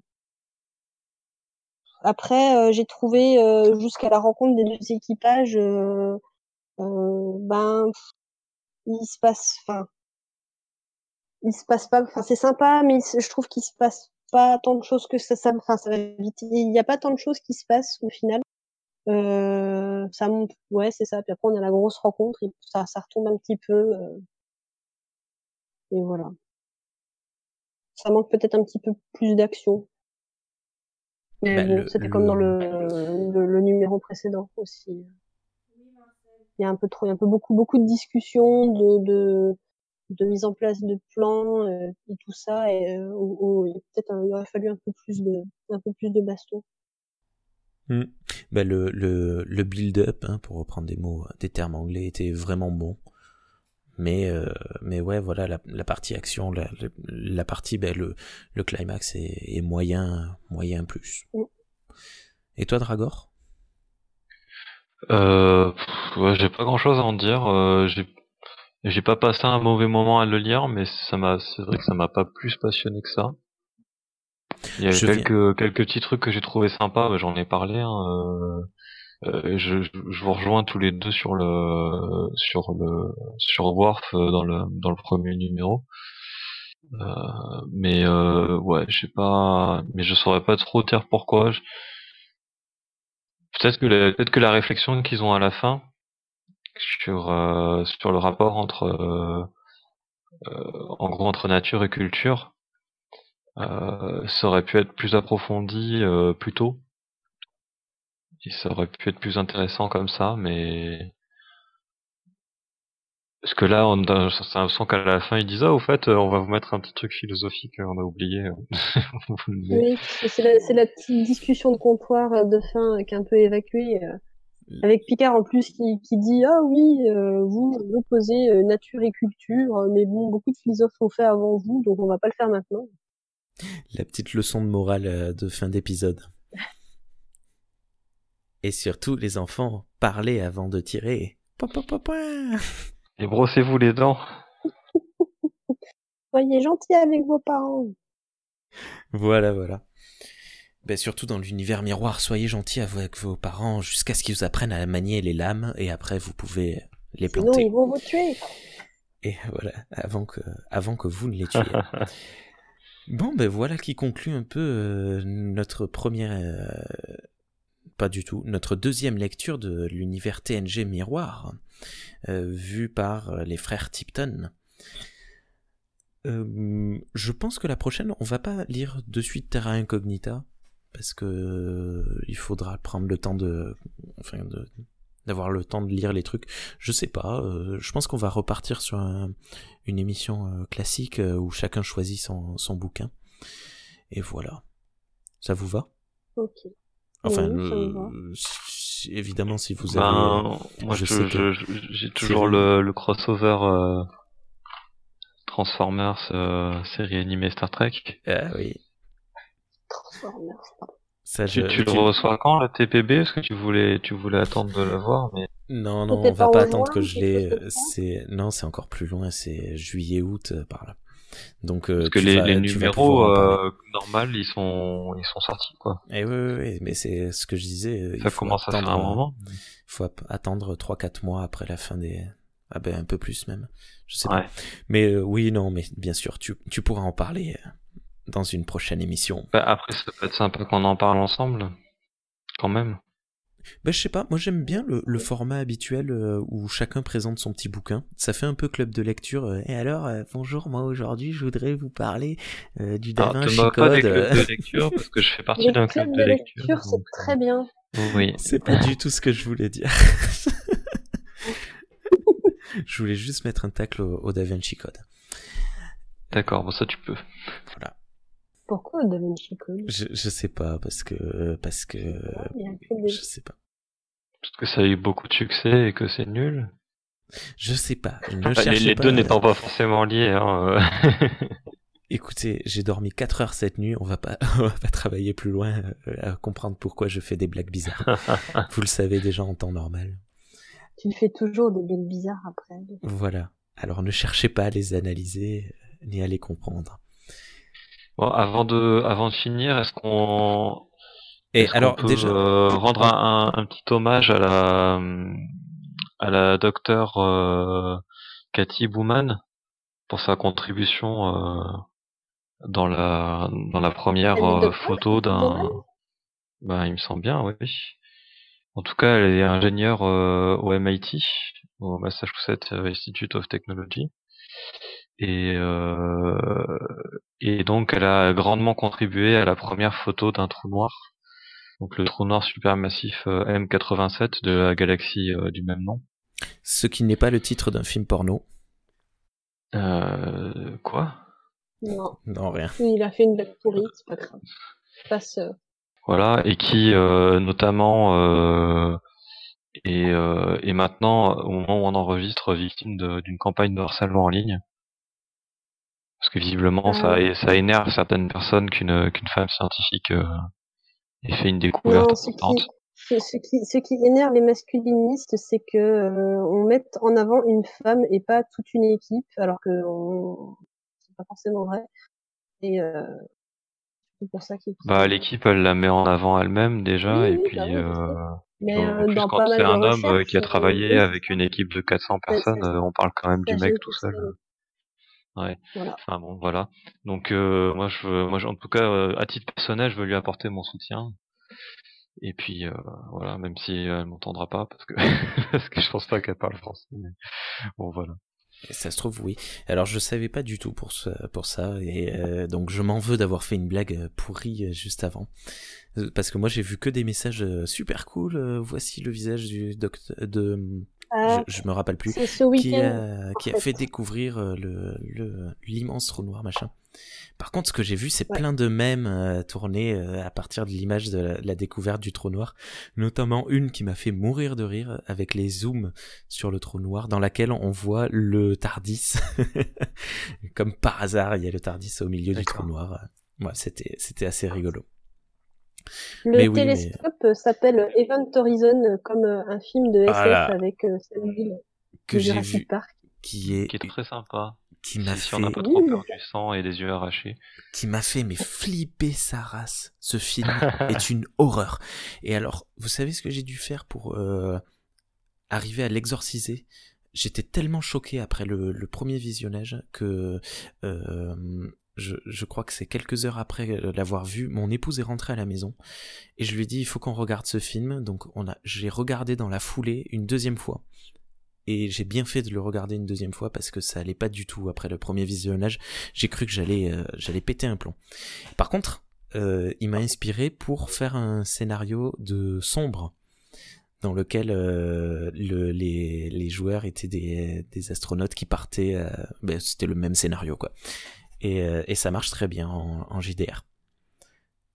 après, euh, j'ai trouvé euh, jusqu'à la rencontre des deux équipages, euh, euh, ben pff, il se passe, enfin, il se passe pas, enfin c'est sympa, mais il se- je trouve qu'il se passe pas tant de choses que ça, ça, enfin ça va vite. Il y a pas tant de choses qui se passent au final. Euh, ça monte, ouais, c'est ça. Puis après on a la grosse rencontre et ça, ça retombe un petit peu euh, et voilà. Ça manque peut-être un petit peu plus d'action. Mais Bah, bon, le, c'était comme dans le... le, le, le numéro précédent aussi. Il y a un peu trop, il y a un peu beaucoup, beaucoup de discussions, de, de, de mise en place de plans euh, et tout ça. Et euh, où, où peut-être euh, il aurait fallu un peu plus de, un peu plus de baston. Hmm. Bah, le, le, le build-up, hein, pour reprendre des mots, des termes anglais, était vraiment bon. Mais, euh, mais ouais, voilà, la, la partie action, la, la, la partie, ben, le, le climax est, est moyen, moyen plus. Mm. Et toi, Dragor? Euh, pff, ouais, j'ai pas grand chose à en dire. Euh, j'ai j'ai pas passé un mauvais moment à le lire, mais ça m'a, c'est vrai que ça m'a pas plus passionné que ça. Il y a Je viens. quelques quelques petits trucs que j'ai trouvé sympas, bah, j'en ai parlé. Hein, euh, euh, je, je je vous rejoins tous les deux sur le sur le sur Worf euh, dans le dans le premier numéro. Euh, mais euh, ouais, je sais pas, mais je saurais pas trop dire pourquoi. Je- Peut-être que la, peut-être que la réflexion qu'ils ont à la fin sur euh, sur le rapport entre euh, en gros entre nature et culture, euh, ça aurait pu être plus approfondi euh, plus tôt. Et ça aurait pu être plus intéressant comme ça, mais parce que là, on a c'est l'impression qu'à la fin ils disent ah au fait euh, on va vous mettre un petit truc philosophique, euh, on a oublié. Vous le mettez. Oui, c'est c'est la, c'est la petite discussion de comptoir euh, de fin euh, qui est un peu évacuée. euh, Avec Picard en plus qui, qui dit ah oui euh, vous opposez euh, nature et culture euh, mais bon beaucoup de philosophes l'ont fait avant vous donc on va pas le faire maintenant. La petite leçon de morale euh, de fin d'épisode. Et surtout, les enfants, parlez avant de tirer. Point, point, point, point. Et brossez-vous les dents. Soyez gentils avec vos parents. Voilà, voilà. Ben, surtout dans l'univers miroir, soyez gentils avec vos parents jusqu'à ce qu'ils vous apprennent à manier les lames et après vous pouvez les Sinon planter. ils vont vous tuer. Et voilà, avant que, avant que vous ne les tuiez. Bon, ben voilà qui conclut un peu euh, notre première... euh, pas du tout, notre deuxième lecture de l'univers T N G Miroir, euh, vu par euh, les frères Tipton. Euh, je pense que la prochaine, on va pas lire de suite Terra Incognita, parce que euh, il faudra prendre le temps de... Enfin, de d'avoir le temps de lire les trucs. Je sais pas, euh, je pense qu'on va repartir sur un, une émission euh, classique euh, où chacun choisit son, son bouquin. Et voilà. Ça vous va? Ok. Enfin, Oui, ça me euh, va. si- évidemment, si vous avez... Ben, moi, je je, sais que- je- je- j'ai toujours Série. le, le crossover euh, Transformers euh, série animée Star Trek. Ah oui, Transformers. ça Tu, je... tu le tu- reçois quand, la T P B? Parce que tu voulais, tu voulais attendre de l'avoir, mais Non, non, on C'était va pas pas en attendre juin, que je quelque l'ai. chose comme ça C'est non, c'est encore plus loin. C'est juillet-août euh, par là. Donc euh, parce que tu les, vas, les tu vas numéros pouvoir en parler. euh, normaux, ils sont, ils sont sortis, quoi. Et oui, oui, oui, mais c'est ce que je disais. euh, Ça il faut commence à faire attendre, un moment. euh, il faut ap- attendre trois quatre mois après la fin des. Ah ben un peu plus même. Je sais Ouais. pas. Mais euh, oui, non, mais bien sûr, tu tu pourras en parler euh, dans une prochaine émission. Bah, après, ça peut être sympa qu'on en parle ensemble, quand même. Ben je sais pas. Moi j'aime bien le, le format habituel euh, où chacun présente son petit bouquin. Ça fait un peu club de lecture. euh, Et alors, euh, bonjour, moi aujourd'hui je voudrais vous parler euh, du Da Alors, Vinci te moque pas des Code. clubs de lecture, parce que je fais partie Les d'un clubs club de de lecture. lecture, c'est donc, très bien. euh, Oui. C'est pas du tout ce que je voulais dire. Je voulais juste mettre un tacle au, au Da Vinci Code. D'accord, bon, ça tu peux. Voilà. Pourquoi Da Vinci Code? Je, je sais pas, parce que... Parce que... Il y a un club de- Je sais pas. Parce que ça a eu beaucoup de succès et que c'est nul. Je sais pas. Je ne Enfin, les, cherche les pas... deux n'étant pas forcément liés, hein. euh. Écoutez, j'ai dormi quatre heures cette nuit, on va pas, on va pas travailler plus loin euh, à comprendre pourquoi je fais des blagues bizarres. Vous le savez déjà en temps normal. Tu fais toujours des blagues bizarres après. Voilà. Alors ne cherchez pas à les analyser, euh, ni à les comprendre. Bon, avant de, avant de finir, est-ce qu'on, Et est-ce alors qu'on peut déjà... euh, rendre un, un, un petit hommage à la, à la docteure euh, Cathy Bowman pour sa contribution euh, dans la, dans la première Elle est euh, docteur, photo d'un, Bowman ben il me semble bien, oui. En tout cas, elle est ingénieure euh, au M I T, au Massachusetts Institute of Technology. Et, euh, et donc, elle a grandement contribué à la première photo d'un trou noir. Donc, le trou noir supermassif euh, M quatre-vingt-sept de la galaxie euh, du même nom. Ce qui n'est pas le titre d'un film porno. Euh, quoi? Non. Non, rien. Oui, il a fait une blague pourrie, c'est pas grave. Passe. euh, Voilà, et qui euh, notamment euh, est, euh, est maintenant, au moment où on enregistre, victime de- d'une campagne de harcèlement en ligne. Parce que visiblement, Ah ça, oui. ça énerve certaines personnes qu'une qu'une femme scientifique euh, ait fait une découverte Non, ce importante. qui, ce, ce qui, ce qui énerve les masculinistes, c'est que euh, on mette en avant une femme et pas toute une équipe, alors que on... c'est pas forcément vrai. Et euh, c'est pour ça qu'ils. Bah, l'équipe, elle la met en avant elle-même déjà, Oui, et oui, bah puis oui, je euh, sais. Mais en euh, plus, dans quand pas c'est mal de un homme euh, qui a recherches, travaillé euh, avec une équipe de quatre cents ça, personnes, ça, euh, on parle quand même ça du mec gêne tout tout seul. seul. Ouais. Voilà. Enfin bon, voilà. Donc euh, moi, je, moi, je- en tout cas, euh, à titre personnel, je veux lui apporter mon soutien. Et puis euh, voilà, même si elle m'entendra pas, parce que parce que je pense pas qu'elle parle français. Mais bon, voilà. Et ça se trouve, oui. Alors, je savais pas du tout pour ça, pour ça et euh, donc je m'en veux d'avoir fait une blague euh, pourrie euh, juste avant. Euh, Parce que moi, j'ai vu que des messages euh, super cool. euh, voici le visage du docteur de... Ah, Je, je me rappelle plus. c'est ce Qui week-end. a, qui a en fait fait. découvrir euh, le, le, l'immense trou noir, machin. Par contre, ce que j'ai vu, c'est Ouais. plein de mèmes euh, tournés euh, à partir de l'image de la, la découverte du trou noir. Notamment une qui m'a fait mourir de rire avec les zooms sur le trou noir dans laquelle on voit le Tardis. Comme par hasard, il y a le Tardis au milieu du trou noir. Ouais, c'était, c'était assez rigolo. Le Mais oui, mais- télescope euh, s'appelle Event Horizon, euh, comme euh, un film de S F Voilà. avec euh, Sam Neill Que de j'ai Jurassic vu, Park. qui est, Qui est très sympa. qui m'a Si, si fait, on n'a pas Oui, trop mais- peur du sang et des yeux arrachés. qui m'a fait mais flipper sa race. Ce film est une horreur. Et alors, vous savez ce que j'ai dû faire pour euh, arriver à l'exorciser? J'étais tellement choqué après le, le premier visionnage que euh, je, je crois que c'est quelques heures après l'avoir vu, mon épouse est rentrée à la maison et je lui ai dit il faut qu'on regarde ce film. Donc on a, j'ai regardé dans la foulée une deuxième fois. Et j'ai bien fait de le regarder une deuxième fois parce que ça allait pas du tout après le premier visionnage. J'ai cru que j'allais euh, j'allais péter un plomb. Par contre, euh, il m'a inspiré pour faire un scénario de sombre dans lequel euh, le, les, les joueurs étaient des, des astronautes qui partaient. Euh, ben, c'était le même scénario quoi. Et, euh, et ça marche très bien en, en J D R.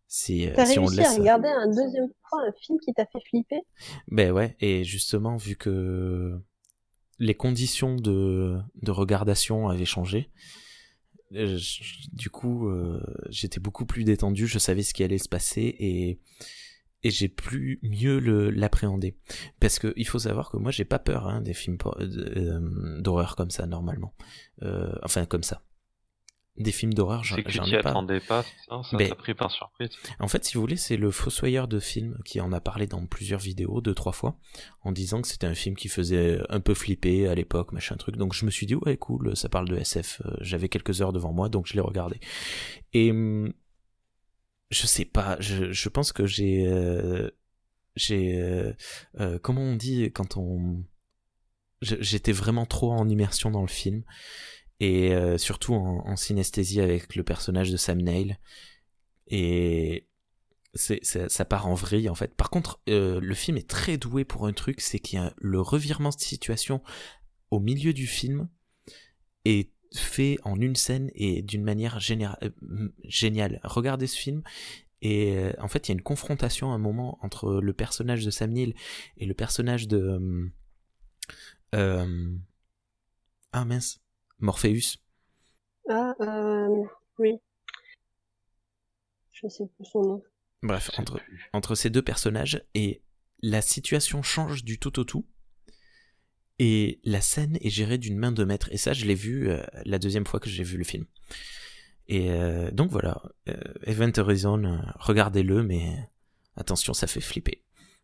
Si, euh, T'as si on réussi laisse... à regarder un deuxième fois un film qui t'a fait flipper? Ben ouais, et justement, vu que les conditions de, de regardation avaient changé, euh, j- du coup, euh, j'étais beaucoup plus détendu, je savais ce qui allait se passer, et, et j'ai pu mieux le, l'appréhender. Parce que il faut savoir que moi, j'ai pas peur hein, des films por- euh, d'horreur comme ça, normalement. Euh, enfin, comme ça. Des films d'horreur, j'en, C'est que tu j'en t'y ai pas. attendais pas, c'est ça? Ça Ben, t'a pris par surprise? en fait, si vous voulez, c'est le Fossoyeur de films qui en a parlé dans plusieurs vidéos, deux, trois fois, en disant que c'était un film qui faisait un peu flipper à l'époque, machin truc. Donc je me suis dit, ouais, cool, ça parle de S F. Euh, J'avais quelques heures devant moi, donc je l'ai regardé. Et hum, je sais pas, je, je pense que j'ai... euh, j'ai... euh, euh, comment on dit quand on... je- J'étais vraiment trop en immersion dans le film, et euh, surtout en, en synesthésie avec le personnage de Sam Neill. Et c'est, c'est- ça part en vrille en fait. Par contre, euh, le film est très doué pour un truc, c'est qu'il y a le revirement de situation au milieu du film est fait en une scène et d'une manière généra- euh, géniale. Regardez ce film et euh, en fait il y a une confrontation à un moment entre le personnage de Sam Neill et le personnage de euh, euh, ah mince Morpheus. Ah, euh, oui, je sais plus son nom. Bref, Je sais entre plus. entre ces deux personnages et la situation change du tout au tout. Et la scène est gérée d'une main de maître. Et ça, je l'ai vu euh, la deuxième fois que j'ai vu le film. Et euh, donc voilà, euh, Event Horizon, euh, regardez-le, mais attention, ça fait flipper.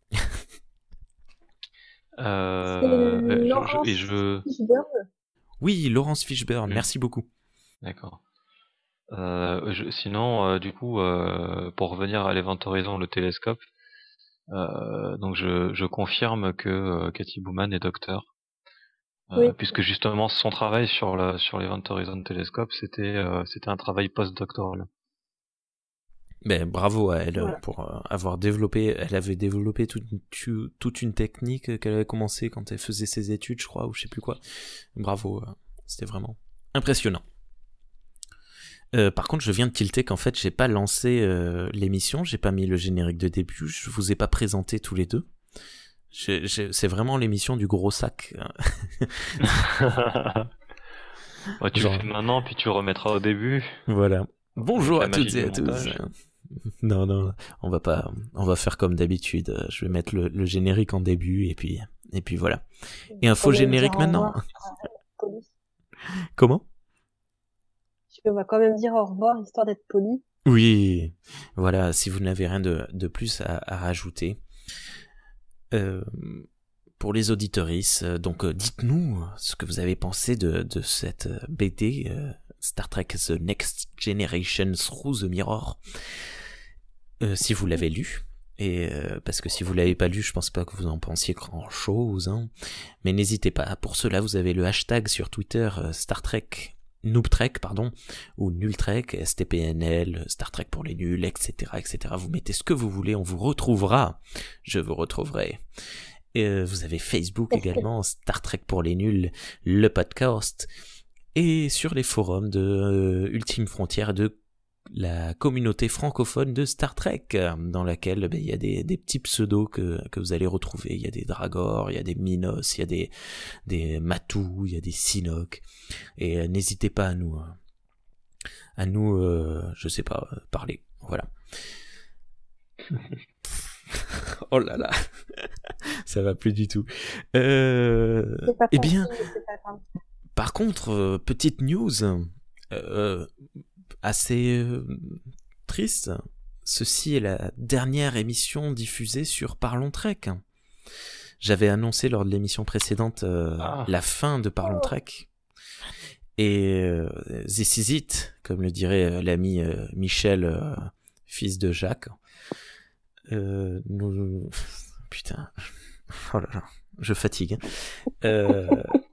Euh, C'est ben, je, je- Laurence et je... Fishburne. Oui, Laurence Fishburne, Hmm, merci beaucoup. d'accord. Euh, je- sinon, euh, du coup, euh, pour revenir à l'Event Horizon, le télescope, euh, donc je, je confirme que euh, Cathy Bowman est docteur, Oui. euh, puisque justement son travail sur la sur l'Event Horizon Telescope, c'était euh, c'était un travail post-doctoral. Ben, bravo à elle Voilà. pour euh, avoir développé, elle avait développé toute, tu- toute une technique qu'elle avait commencé quand elle faisait ses études, je crois, ou je sais plus quoi. Bravo, euh, c'était vraiment impressionnant. Euh, par contre, je viens de tilter qu'en fait, j'ai pas lancé euh, l'émission, j'ai pas mis le générique de début, je vous ai pas présenté tous les deux. J'ai- j'ai- c'est vraiment l'émission du gros sac. Ouais, tu Genre, le fais maintenant, puis tu le remettras au début, voilà. avec Bonjour la à toutes magie et du à tous. montage. Non, non, on va pas, on va faire comme d'habitude. Je vais mettre le, le générique en début et puis, et puis voilà. Et un faux On va générique dire au maintenant. revoir. Poli. Comment? On va quand même dire au revoir, histoire d'être poli. Oui, voilà. Si vous n'avez rien de, de plus à, à rajouter. Euh, pour les auditorices, euh, donc euh, dites-nous ce que vous avez pensé de, de cette euh, B D euh, Star Trek The Next Generation Through the Mirror. Euh, si vous l'avez lu. Et euh, parce que si vous l'avez pas lu, je pense pas que vous en pensiez grand chose. Hein. Mais n'hésitez pas. Pour cela, vous avez le hashtag sur Twitter euh, Star Trek Noob Trek, pardon, ou Nul Trek, S T P N L, Star Trek pour les nuls, et cetera, et cetera. Vous mettez ce que vous voulez, on vous retrouvera. Je vous retrouverai. Et euh, vous avez Facebook également, Star Trek pour les nuls, le podcast, et sur les forums de euh, Ultime Frontière de la communauté francophone de Star Trek, dans laquelle ben, il y a des, des petits pseudos que, que vous allez retrouver. Il y a des Dragor, il y a des Minos, il y a des, des Matou, il y a des Sinoc. Et euh, n'hésitez pas à nous, euh, à nous, euh, je sais pas, euh, parler. Voilà. Oh là là, ça va plus du tout. Euh, C'est pas eh bien, facile, mais c'est pas grave. par contre, euh, petite news euh, assez euh, triste. Ceci est la dernière émission diffusée sur Parlons Trek. J'avais annoncé lors de l'émission précédente euh, Ah. la fin de Parlons Trek. Et euh, this is it, comme le dirait euh, l'ami euh, Michel, euh, fils de Jacques. Euh, nous... Putain. Oh là là, je fatigue. Euh...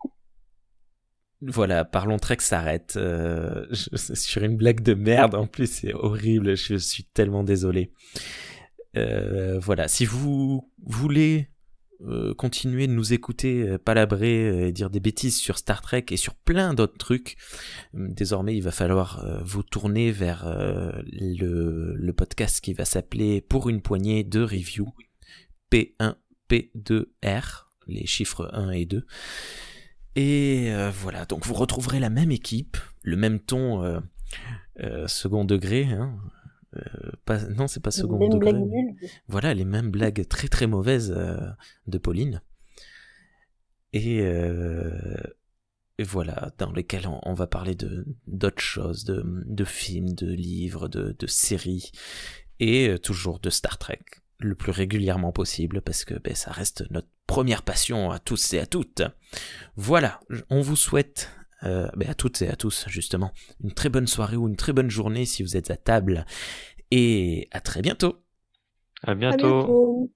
Voilà, Parlons Trek s'arrête. Euh, je, sur une blague de merde, en plus, c'est horrible. Je suis tellement désolé. Euh, voilà, si vous voulez euh, continuer de nous écouter euh, palabrer euh, et dire des bêtises sur Star Trek et sur plein d'autres trucs, désormais il va falloir euh, vous tourner vers euh, le, le podcast qui va s'appeler Pour une poignée de review, P un P deux R, les chiffres un et deux. Et euh, voilà, donc vous retrouverez la même équipe, le même ton euh, euh, second degré, hein. Euh, pas, non, c'est pas second Même degré. blague mais- nulle. Voilà, les mêmes blagues très très mauvaises euh, de Pauline. Et, euh, et voilà, dans lesquelles on, on va parler de d'autres choses, de, de films, de livres, de, de séries, et euh, toujours de Star Trek, le plus régulièrement possible, parce que ben, ça reste notre première passion à tous et à toutes. Voilà, on vous souhaite, euh, ben, à toutes et à tous justement, une très bonne soirée ou une très bonne journée si vous êtes à table, et à très bientôt. À À bientôt. bientôt.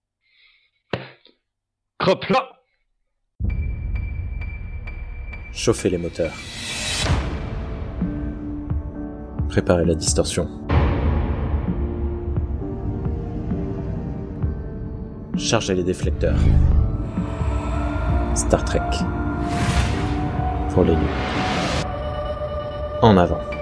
Crop là. Chauffez les moteurs. Préparez la distorsion. Chargez les déflecteurs. Star Trek. Pour les nuls. En avant.